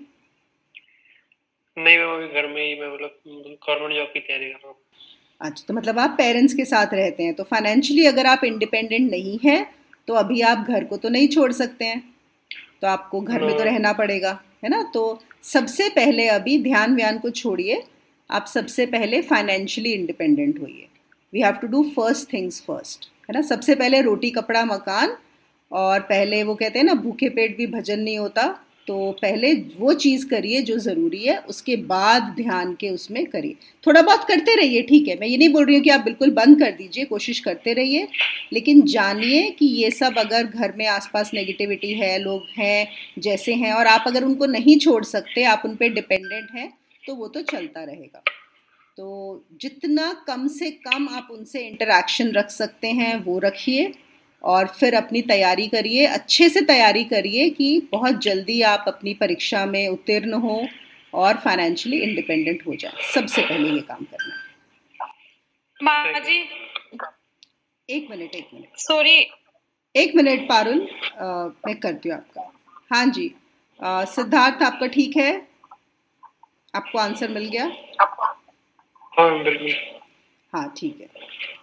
नहीं मैं अभी घर में ही, मैं मतलब गवर्नमेंट जॉब की तैयारी कर रहा हूँ। अच्छा, तो मतलब आप पेरेंट्स के साथ रहते हैं, तो फाइनेंशियली अगर आप इंडिपेंडेंट नहीं हैं तो अभी आप घर को तो नहीं छोड़ सकते हैं, तो आपको घर नो में तो मैम। रहना पड़ेगा, है ना? तो सबसे पहले अभी ध्यान व्यान को छोड़िए, आप सबसे पहले फाइनेंशियली इंडिपेंडेंट होइए। We have to do first things first, है ना? सबसे पहले रोटी कपड़ा मकान, और पहले वो कहते हैं ना, भूखे पेट भी भजन नहीं होता। तो पहले वो चीज़ करिए जो ज़रूरी है, उसके बाद ध्यान के उसमें करिए। थोड़ा बहुत करते रहिए, ठीक है, मैं ये नहीं बोल रही हूँ कि आप बिल्कुल बंद कर दीजिए, कोशिश करते रहिए। लेकिन जानिए कि ये सब अगर घर में आसपास नेगेटिविटी है, लोग हैं जैसे हैं, और आप अगर उनको नहीं छोड़ सकते, आप उन पर डिपेंडेंट हैं, तो वो तो चलता रहेगा। तो जितना कम से कम आप उनसे इंटरेक्शन रख सकते हैं वो रखिए, और फिर अपनी तैयारी करिए, अच्छे से तैयारी करिए कि बहुत जल्दी आप अपनी परीक्षा में उत्तीर्ण हो और फाइनेंशियली इंडिपेंडेंट हो जाए। सबसे पहले ये काम करना है। ठीक माँ है। जी, एक मिनट, एक मिनट, सॉरी। एक मिनट पारुल, मैं करती हूँ आपका। हाँ जी, सिद्धार्थ आपका ठीक है? आपको आंसर मिल गया? हाँ मैम बिल्कुल। हाँ ठीक है,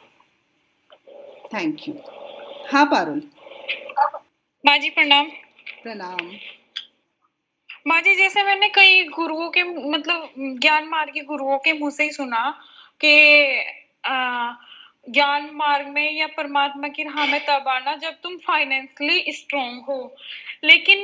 थैंक यू। हाँ पारुल। माँ जी प्रणाम। प्रणाम। माँ जी, जैसे मैंने कई गुरुओं के मतलब ज्ञान मार्गी गुरुओं के मुंह से ही सुना कि ज्ञान मार्ग में या परमात्मा की राह में तब आना जब तुम फाइनेंशियली स्ट्रांग हो। लेकिन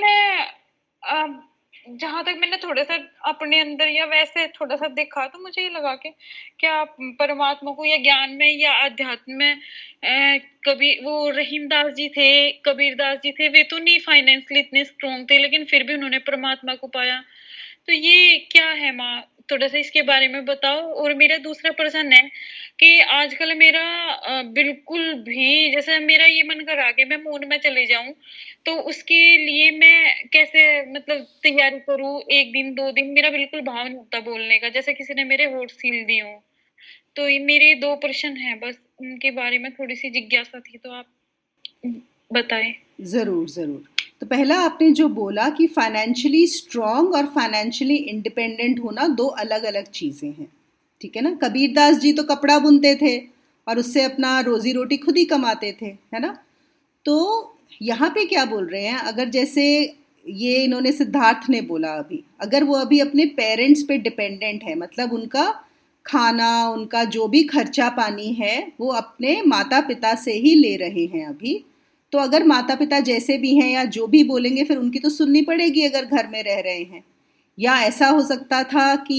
जहां तक मैंने थोड़ा सा अपने अंदर या वैसे थोड़ा सा देखा तो मुझे ये लगा कि क्या परमात्मा को या ज्ञान में या अध्यात्म में कभी वो रहीमदास जी थे, कबीरदास जी थे, वे तो नहीं फाइनेंशियली इतने स्ट्रांग थे लेकिन फिर भी उन्होंने परमात्मा को पाया। तो ये क्या है माँ, थोड़ा सा इसके बारे में बताओ। और मेरा दूसरा प्रश्न है कि आजकल मेरा बिल्कुल भी जैसे मेरा ये मन कर रहा कि मैं मौन में चले जाऊं, तो उसके लिए मैं कैसे मतलब तैयारी करूं? एक दिन 2 दिन मेरा बिल्कुल भाव नहीं होता बोलने का, जैसे किसी ने मेरे होठ सील दिए हो। तो ये मेरे 2 प्रश्न हैं बस, उनके बारे में थोड़ी सी जिज्ञासा थी, तो आप बताएं। ज़रूर ज़रूर। तो पहला आपने जो बोला कि फाइनेंशियली स्ट्रांग और फाइनेंशियली इंडिपेंडेंट होना दो अलग अलग चीज़ें हैं, ठीक है ना। कबीरदास जी तो कपड़ा बुनते थे और उससे अपना रोजी रोटी खुद ही कमाते थे, है ना। तो यहाँ पे क्या बोल रहे हैं, अगर जैसे ये इन्होंने सिद्धार्थ ने बोला अभी, अगर वो अभी अपने पेरेंट्स पे डिपेंडेंट है, मतलब उनका खाना, उनका जो भी खर्चा पानी है वो अपने माता पिता से ही ले रहे हैं अभी, तो अगर माता पिता जैसे भी हैं या जो भी बोलेंगे फिर उनकी तो सुननी पड़ेगी अगर घर में रह रहे हैं। या ऐसा हो सकता था कि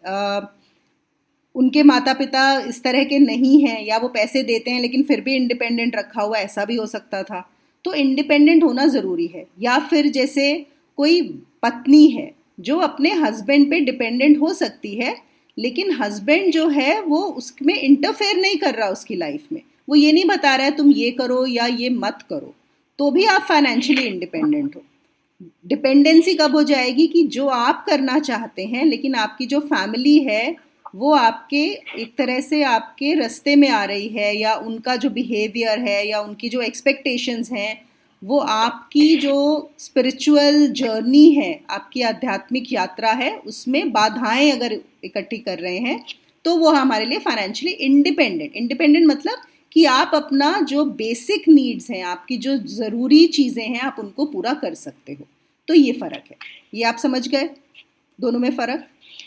उनके माता पिता इस तरह के नहीं हैं या वो पैसे देते हैं लेकिन फिर भी इंडिपेंडेंट रखा हुआ, ऐसा भी हो सकता था। तो इंडिपेंडेंट होना ज़रूरी है। या फिर जैसे कोई पत्नी है जो अपने हस्बैंड पे डिपेंडेंट हो सकती है, लेकिन हस्बैंड जो है वो उसमें इंटरफेयर नहीं कर रहा उसकी लाइफ में, वो ये नहीं बता रहा है तुम ये करो या ये मत करो, तो भी आप फाइनेंशियली इंडिपेंडेंट हो। डिपेंडेंसी कब हो जाएगी कि जो आप करना चाहते हैं लेकिन आपकी जो फैमिली है वो आपके एक तरह से आपके रास्ते में आ रही है, या उनका जो बिहेवियर है या उनकी जो एक्सपेक्टेशंस हैं वो आपकी जो स्पिरिचुअल जर्नी है, आपकी आध्यात्मिक यात्रा है, उसमें बाधाएं अगर इकट्ठी कर रहे हैं, तो वो हमारे लिए फाइनेंशियली इंडिपेंडेंट। इंडिपेंडेंट मतलब कि आप अपना जो बेसिक नीड्स हैं, आपकी जो ज़रूरी चीज़ें हैं, आप उनको पूरा कर सकते हो। तो ये फ़र्क है। ये आप समझ गए दोनों में फ़र्क?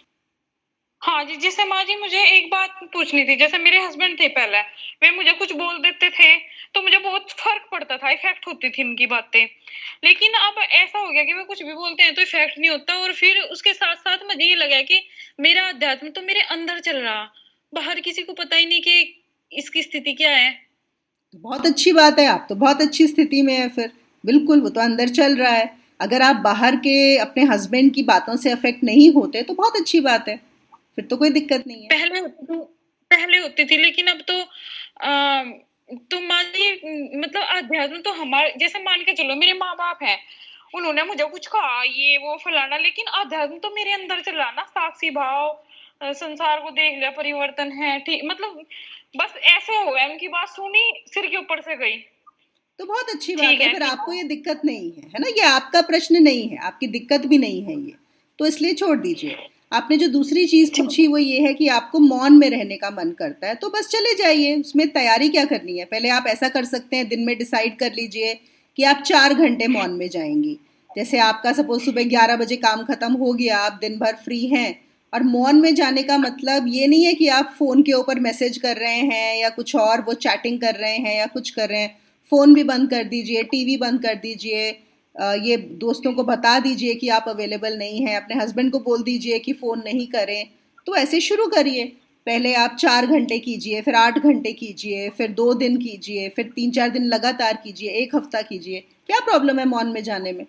हाँ जी, जैसे माँ जी मुझे एक बात पूछनी थी। जैसे मेरे हस्बैंड थे पहले, वे मुझे कुछ बोल देते थे तो मुझे बहुत फर्क पड़ता था, इफेक्ट होती थी उनकी बातें। लेकिन अब ऐसा हो गया कि वे कुछ भी बोलते हैं तो इफेक्ट नहीं होता, और फिर उसके साथ साथ मुझे ये लगा कि मेरा अध्यात्म तो मेरे अंदर चल रहा, बाहर किसी को पता ही नहीं कि इसकी स्थिति क्या है। तो बहुत अच्छी बात है, आप तो बहुत अच्छी स्थिति में है फिर। बिल्कुल, वो तो अंदर चल रहा है। अगर आप बाहर के अपने हस्बैंड की बातों से अफेक्ट नहीं होते तो बहुत अच्छी बात है, फिर तो कोई दिक्कत नहीं है। पहले होती थी लेकिन अब तो माँ जी मतलब अध्यात्म तो हमारे जैसे मान के चलो मेरे माँ बाप हैं, उन्होंने मुझे कुछ कहा ये वो फलाना, लेकिन अध्यात्म तो मेरे अंदर चल रहा ना, साक्षी भाव, संसार को देख लिया, परिवर्तन है, ठीक मतलब बस ऐसे हो गया, उनकी बात सुनी सिर के ऊपर से गई। तो बहुत अच्छी बात ठीक है, है फिर ठीक। आपको ये दिक्कत नहीं है, है ना। ये आपका प्रश्न नहीं है, आपकी दिक्कत भी नहीं है ये, तो इसलिए छोड़ दीजिए। आपने जो दूसरी चीज़ पूछी वो ये है कि आपको मौन में रहने का मन करता है, तो बस चले जाइए, उसमें तैयारी क्या करनी है। पहले आप ऐसा कर सकते हैं, दिन में डिसाइड कर लीजिए कि आप 4 घंटे मौन में जाएंगी। जैसे आपका सपोज सुबह 11 बजे काम खत्म हो गया, आप दिन भर फ्री हैं, और मौन में जाने का मतलब ये नहीं है कि आप फ़ोन के ऊपर मैसेज कर रहे हैं या कुछ और वो चैटिंग कर रहे हैं या कुछ कर रहे हैं। फ़ोन भी बंद कर दीजिए, टीवी बंद कर दीजिए, ये दोस्तों को बता दीजिए कि आप अवेलेबल नहीं हैं, अपने हस्बैंड को बोल दीजिए कि फ़ोन नहीं करें। तो ऐसे शुरू करिए। पहले आप 4 घंटे कीजिए, फिर 8 घंटे कीजिए, फिर 2 दिन कीजिए, फिर 3-4 दिन लगातार कीजिए, एक हफ्ता कीजिए। क्या प्रॉब्लम है मौन में जाने में?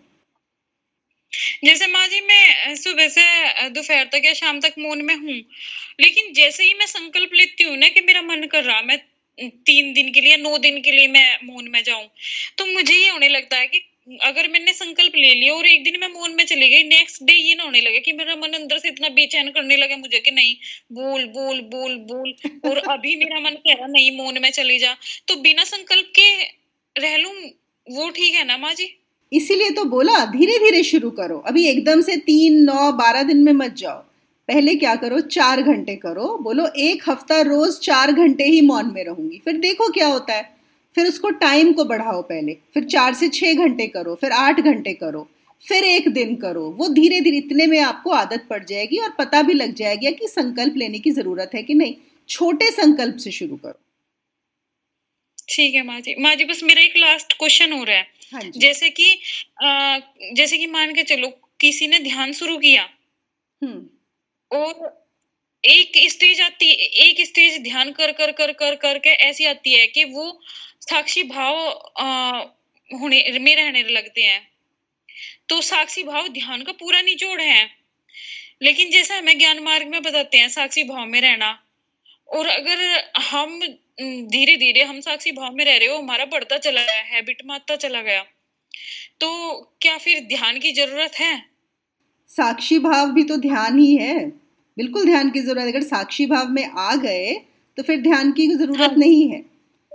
जैसे माँ जी मैं सुबह से दोपहर तक या शाम तक मौन में हूँ, लेकिन जैसे ही मैं संकल्प लेती हूँ ना कि मेरा मन कर रहा मैं 3 दिन के लिए 9 दिन के लिए मैं मौन में जाऊं, तो मुझे ये होने लगता है कि अगर मैंने संकल्प ले लिया और एक दिन मैं मौन में चली गई, नेक्स्ट डे ये ना होने लगे कि मेरा मन अंदर से इतना बेचैन करने लगे मुझे कि नहीं बोल बोल बोल बोल, और अभी मेरा मन कह रहा नहीं मौन में चली जा, तो बिना संकल्प के रह लूं, वो ठीक है ना माँ जी? इसीलिए तो बोला धीरे धीरे शुरू करो, अभी एकदम से 3, 9, 12 दिन में मत जाओ। पहले क्या करो, 4 घंटे करो, बोलो एक हफ्ता रोज 4 घंटे ही मौन में रहूंगी, फिर देखो क्या होता है। फिर उसको टाइम को बढ़ाओ, पहले फिर 4 से 6 घंटे करो, फिर 8 घंटे करो, फिर एक दिन करो। वो धीरे धीरे इतने में आपको आदत पड़ जाएगी और पता भी लग जाएगा कि संकल्प लेने की जरूरत है कि नहीं। छोटे संकल्प से शुरू करो। ठीक है माँ जी बस मेरा एक लास्ट क्वेश्चन हो रहा है। हाँ जी। जैसे कि मान के चलो किसी ने ध्यान शुरू किया और एक स्टेज ध्यान कर के ऐसी आती है कि वो साक्षी भाव होने में रहने लगते हैं। तो साक्षी भाव ध्यान का पूरा निचोड़ है, लेकिन जैसा हमें ज्ञान मार्ग में बताते हैं साक्षी भाव में रहना, और अगर हम धीरे धीरे हम साक्षी भाव में रह रहे हो, हमारा बढ़ता चला गया, हैबिट में आता चला गया, तो क्या फिर ध्यान की जरूरत है? साक्षी भाव भी तो ध्यान ही है, बिल्कुल ध्यान की जरूरत है। अगर साक्षी भाव में आ गए तो फिर ध्यान की जरूरत नहीं है।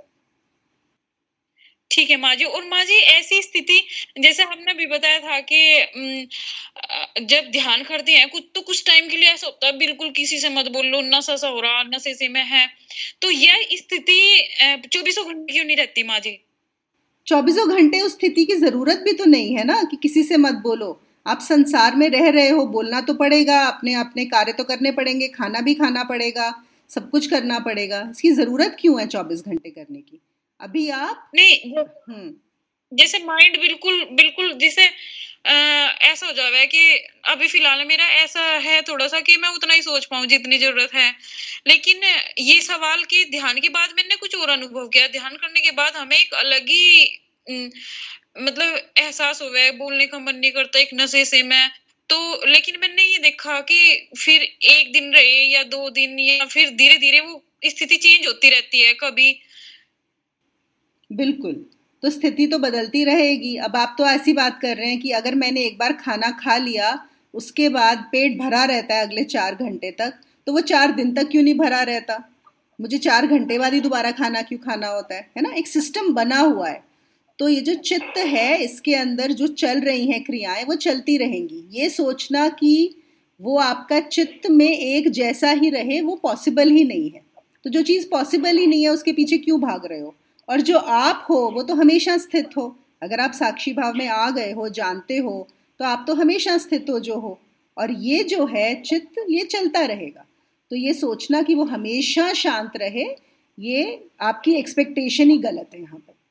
ठीक है माँ जी। और माँ जी ऐसी स्थिति जैसे हमने भी बताया था कि जब ध्यान करते हैं कुछ टाइम के लिए ऐसा होता है बिल्कुल किसी से मत बोलो, नशा सा हो रहा, नशे से में है, तो यह स्थिति 24 घंटे क्यों नहीं रहती माँ जी? 24 घंटे उस स्थिति की जरूरत भी तो नहीं है ना कि किसी से मत बोलो। आप संसार में रह रहे हो, बोलना तो पड़ेगा, अपने अपने कार्य तो करने पड़ेंगे, खाना भी खाना पड़ेगा, सब कुछ करना पड़ेगा। इसकी जरूरत क्यों है 24 घंटे करने की? अभी आप नहीं, जैसे माइंड बिल्कुल जैसे ऐसा हो जावे कि अभी फिलहाल मेरा ऐसा है थोड़ा सा कि मैं उतना ही सोच पाऊं जितनी जरूरत है, लेकिन ये सवाल कि ध्यान के बाद मैंने कुछ और अनुभव किया, ध्यान करने के बाद हमें एक अलग ही मतलब एहसास हुआ है, बोलने का मन नहीं करता, एक नशे से मैं तो, लेकिन मैंने ये देखा कि फिर एक दिन रहे या 2 दिन या फिर धीरे धीरे वो स्थिति चेंज होती रहती है कभी। बिल्कुल, तो स्थिति तो बदलती रहेगी। अब आप तो ऐसी बात कर रहे हैं कि अगर मैंने एक बार खाना खा लिया, उसके बाद पेट भरा रहता है अगले 4 घंटे तक, तो वो 4 दिन तक क्यों नहीं भरा रहता? मुझे 4 घंटे बाद ही दोबारा खाना क्यों खाना होता है ना? एक सिस्टम बना हुआ है। तो ये जो चित्त है, इसके अंदर जो चल रही हैं क्रियाएं, वो चलती रहेंगी। ये सोचना कि वो आपका चित्त में एक जैसा ही रहे, वो पॉसिबल ही नहीं है। तो जो चीज़ पॉसिबल ही नहीं है, उसके पीछे क्यों भाग रहे हो? और जो आप हो वो तो हमेशा स्थित हो। अगर आप साक्षी भाव में आ गए हो, जानते हो, तो आप तो हमेशा स्थित हो जो हो। और ये जो है चित्त, ये चलता रहेगा। तो ये सोचना कि वो हमेशा शांत रहे, ये आपकी एक्सपेक्टेशन ही गलत है यहाँ पर।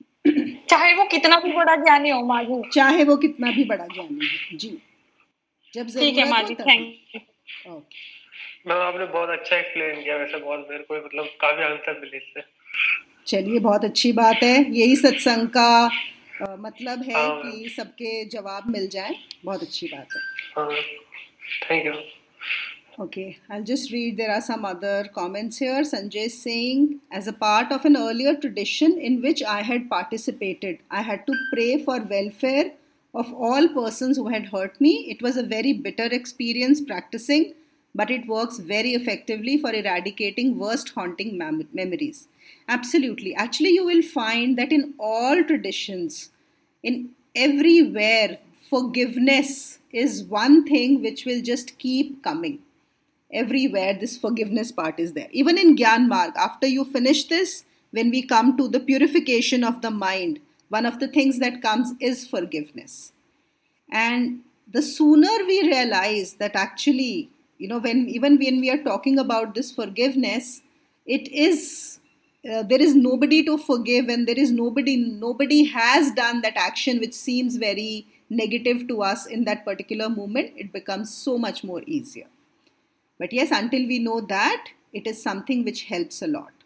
चाहे वो कितना भी बड़ा ज्ञानी हो माँ जी, चाहे वो कितना भी बड़ा ज्ञानी हो जी, जब ठीक है माँ जी। Thank you. ओके मैम, आपने बहुत अच्छा एक्सप्लेन किया, वैसे बहुत मेरे को मतलब काफी आंसर मिले इससे। चलिए, बहुत अच्छी बात है। यही सत्संग का मतलब है कि सबके जवाब मिल जाए। बहुत अच्छी बात है। Thank you. Okay, I'll just read. There are some other comments here. Sanjay is saying, as a part of an earlier tradition in which I had participated, I had to pray for welfare of all persons who had hurt me. It was a very bitter experience practicing, but it works very effectively for eradicating worst haunting memories. Absolutely. Actually, you will find that in all traditions, in everywhere, forgiveness is one thing which will just keep coming. Everywhere this forgiveness part is there. Even in Gyan Marg, after you finish this, when we come to the purification of the mind, one of the things that comes is forgiveness. And the sooner we realize that actually, when we are talking about this forgiveness, it is there is nobody to forgive, and there is nobody has done that action which seems very negative to us in that particular moment. It becomes so much more easier. But yes, until we know that, it is something which helps a lot.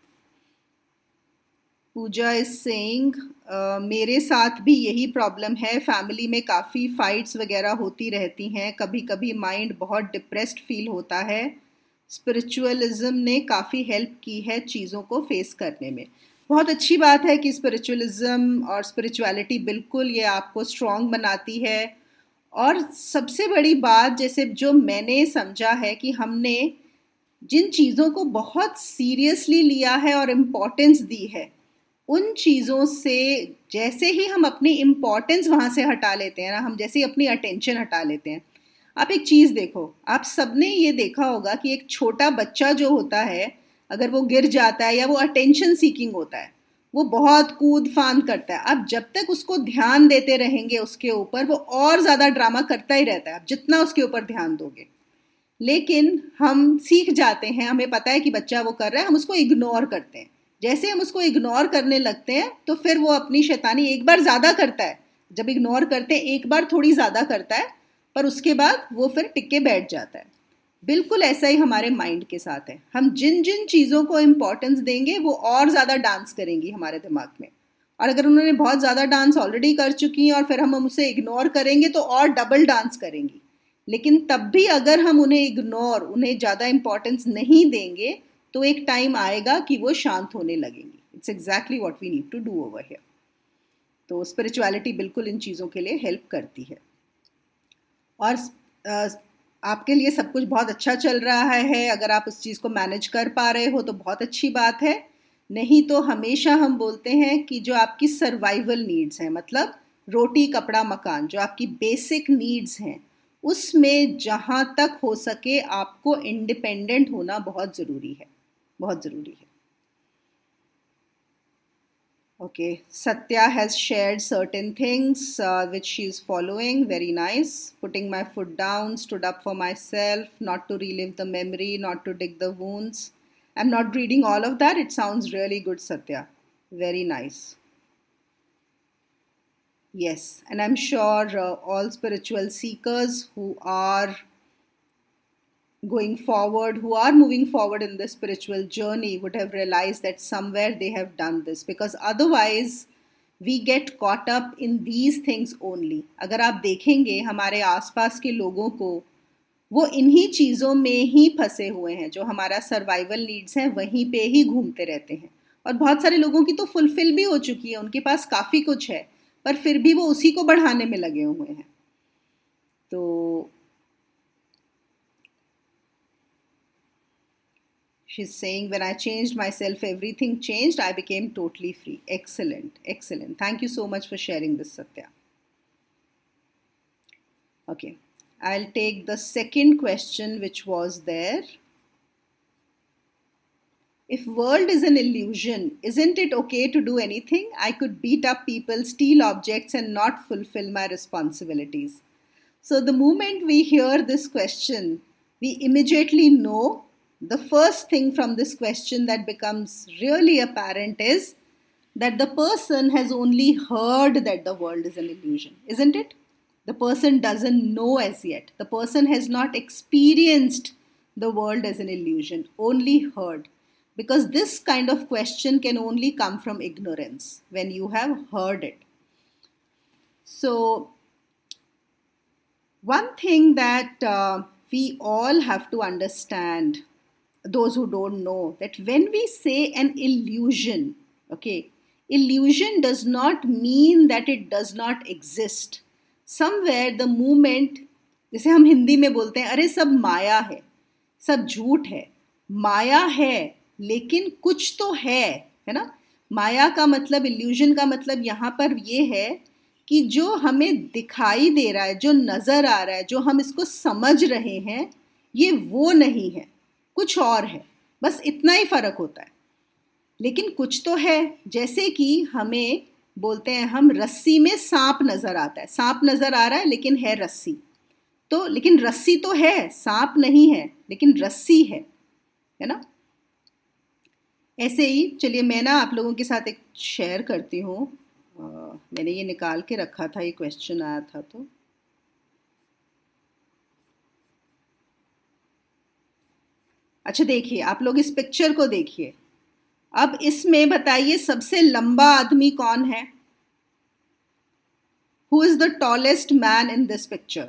Pooja is saying, मेरे साथ भी यही problem है, family में काफ़ी fights वगैरह होती रहती हैं, कभी कभी माइंड बहुत डिप्रेस्ड फील होता है। स्पिरिचुअलिज्म ने काफ़ी हेल्प की है चीज़ों को फेस करने में। बहुत अच्छी बात है कि स्पिरिचुअलिज्म और स्पिरिचुअलिटी बिल्कुल ये आपको स्ट्रॉन्ग बनाती है। और सबसे बड़ी बात, जैसे जो मैंने समझा है कि हमने जिन चीज़ों को बहुत सीरियसली लिया है और इम्पोर्टेंस दी है, उन चीज़ों से जैसे ही हम अपनी इम्पोर्टेंस वहाँ से हटा लेते हैं ना, हम जैसे ही अपनी अटेंशन हटा लेते हैं। आप एक चीज़ देखो, आप सबने ये देखा होगा कि एक छोटा बच्चा जो होता है, अगर वो गिर जाता है या वो अटेंशन सीकिंग होता है, वो बहुत कूद फांद करता है। आप जब तक उसको ध्यान देते रहेंगे उसके ऊपर, वो और ज़्यादा ड्रामा करता ही रहता है, आप जितना उसके ऊपर ध्यान दोगे। लेकिन हम सीख जाते हैं, हमें पता है कि बच्चा वो कर रहा है, हम उसको इग्नोर करते हैं। जैसे हम उसको इग्नोर करने लगते हैं तो फिर वो अपनी शैतानी एक बार ज़्यादा करता है, जब इग्नोर करते हैं एक बार थोड़ी ज़्यादा करता है, पर उसके बाद वो फिर टिक के बैठ जाता है। बिल्कुल ऐसा ही हमारे माइंड के साथ है। हम जिन जिन चीज़ों को इम्पोर्टेंस देंगे वो और ज़्यादा डांस करेंगी हमारे दिमाग में, और अगर उन्होंने बहुत ज़्यादा डांस ऑलरेडी कर चुकी हैं और फिर हम उसे इग्नोर करेंगे तो और डबल डांस करेंगी। लेकिन तब भी अगर हम उन्हें ज़्यादा इम्पोर्टेंस नहीं देंगे तो एक टाइम आएगा कि वो शांत होने लगेंगी। It's exactly what we need to do over here. तो स्पिरिचुअलिटी बिल्कुल इन चीज़ों के लिए हेल्प करती है। और आपके लिए सब कुछ बहुत अच्छा चल रहा है, अगर आप उस चीज़ को मैनेज कर पा रहे हो तो बहुत अच्छी बात है। नहीं तो हमेशा हम बोलते हैं कि जो आपकी सर्वाइवल नीड्स हैं, मतलब रोटी कपड़ा मकान, जो आपकी बेसिक नीड्स हैं, उसमें जहाँ तक हो सके आपको इंडिपेंडेंट होना बहुत ज़रूरी है, बहुत ज़रूरी है। Okay, Satya has shared certain things which she is following. Very nice. Putting my foot down, stood up for myself, not to relive the memory, not to dig the wounds. I'm not reading all of that. It sounds really good, Satya. Very nice. Yes, and I'm sure all spiritual seekers who are going forward, who are moving forward in the spiritual journey, would have realized that somewhere they have done this, because otherwise we get caught up in these things only. अगर आप देखेंगे हमारे आसपास के लोगों को, वो इन्हीं चीज़ों में ही फंसे हुए हैं। जो हमारा सर्वाइवल नीड्स हैं वहीं पे ही घूमते रहते हैं। और बहुत सारे लोगों की तो फुलफिल भी हो चुकी है, उनके पास काफ़ी कुछ है, पर फिर भी वो उसी को बढ़ाने में लगे हुए हैं। तो she's saying, when I changed myself, everything changed. I became totally free. Excellent, excellent. Thank you so much for sharing this, Satya. Okay, I'll take the second question which was there. If world is an illusion, isn't it okay to do anything? I could beat up people, steal objects, and not fulfill my responsibilities. So the moment we hear this question, we immediately know the first thing from this question that becomes really apparent is that the person has only heard that the world is an illusion, isn't it? The person doesn't know as yet. The person has not experienced the world as an illusion, only heard. Because this kind of question can only come from ignorance when you have heard it. So, one thing that we all have to understand, those who don't know, that when we say an illusion, okay, illusion does not mean that it does not exist. Somewhere the moment, जैसे हम हिंदी में बोलते हैं, अरे सब माया है, सब झूठ है, माया है लेकिन कुछ तो है ना। माया का मतलब, इल्यूजन का मतलब यहाँ पर ये है कि जो हमें दिखाई दे रहा है, जो नज़र आ रहा है, जो हम इसको समझ रहे हैं, ये वो नहीं है, कुछ और है। बस इतना ही फ़र्क होता है, लेकिन कुछ तो है। जैसे कि हमें बोलते हैं, हम रस्सी में सांप नज़र आता है, सांप नज़र आ रहा है लेकिन है रस्सी, तो लेकिन रस्सी तो है, सांप नहीं है, लेकिन रस्सी है ना। ऐसे ही चलिए मैं ना आप लोगों के साथ एक शेयर करती हूँ। मैंने ये निकाल के रखा था, ये क्वेश्चन आया था तो। अच्छा देखिए, आप लोग इस पिक्चर को देखिए। अब इसमें बताइए सबसे लंबा आदमी कौन है? Who is the tallest man in this picture?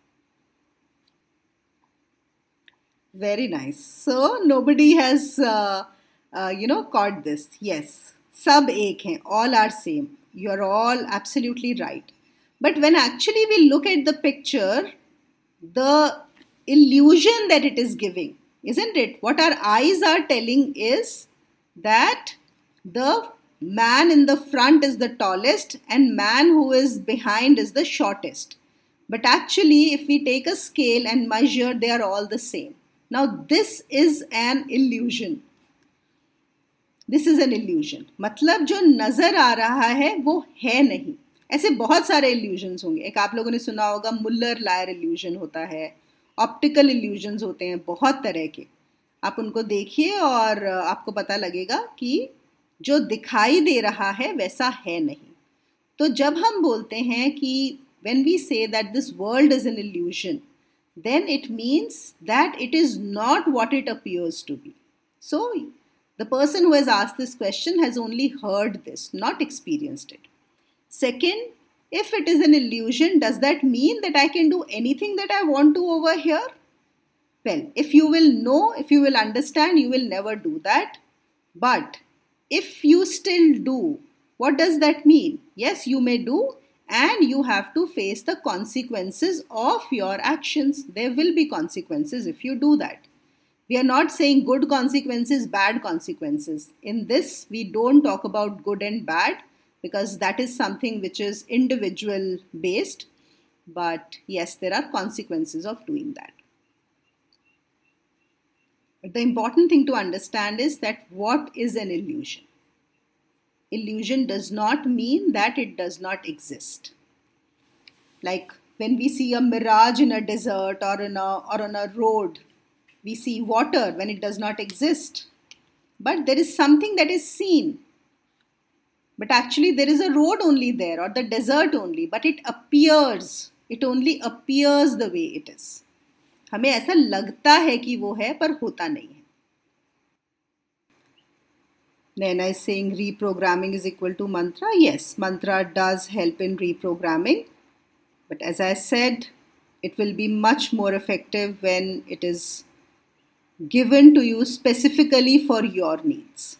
Very nice. So nobody has caught this. Yes, सब एक हैं, all are same. You are all absolutely right. But when actually we look at the picture, the illusion that it is giving, isn't it? What our eyes are telling is that the man in the front is the tallest and man who is behind is the shortest. But actually, if we take a scale and measure, they are all the same. Now, this is an illusion. This is an illusion. मतलब जो नज़र आ रहा है वो है नहीं। ऐसे बहुत सारे इल्यूजन्स होंगे। एक आप लोगों ने सुना होगा मुल्लर लायर इल्यूजन होता है, ऑप्टिकल इल्यूजन्स होते हैं बहुत तरह के। आप उनको देखिए और आपको पता लगेगा कि जो दिखाई दे रहा है वैसा है नहीं. तो जब हम बोलते हैं कि when we say that this world is an illusion, then it means that it is not what it appears to be. So the person who has asked this question has only heard this, not experienced it. Second, if it is an illusion, does that mean that I can do anything that I want to over here? Well, if you will know, if you will understand, you will never do that. But if you still do, what does that mean? Yes, you may do, and you have to face the consequences of your actions. There will be consequences if you do that. We are not saying good consequences, bad consequences. In this, we don't talk about good and bad because that is something which is individual based. But yes, there are consequences of doing that. But the important thing to understand is that what is an illusion? Illusion does not mean that it does not exist. Like when we see a mirage in a desert or on a road, we see water when it does not exist. But there is something that is seen. But actually there is a road only there or the desert only, but it appears. It only appears the way it is. हमें ऐसा लगता है कि वो है पर होता नहीं है. Naina is saying reprogramming is equal to mantra. Yes, mantra does help in reprogramming. But as I said, it will be much more effective when it is given to you specifically for your needs.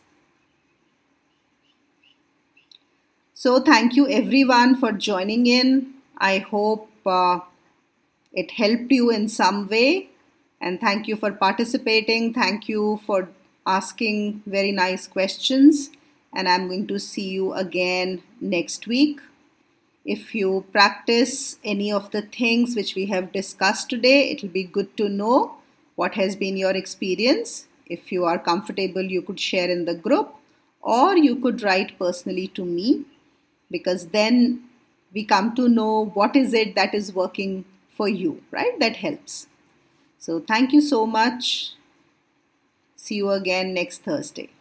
So thank you everyone for joining in. I hope it helped you in some way, and thank you for participating. Thank you for asking very nice questions, and I'm going to see you again next week. If you practice any of the things which we have discussed today, it will be good to know what has been your experience. If you are comfortable, you could share in the group or you could write personally to me, because then we come to know what is it that is working for you, right? That helps. So thank you so much. See you again next Thursday.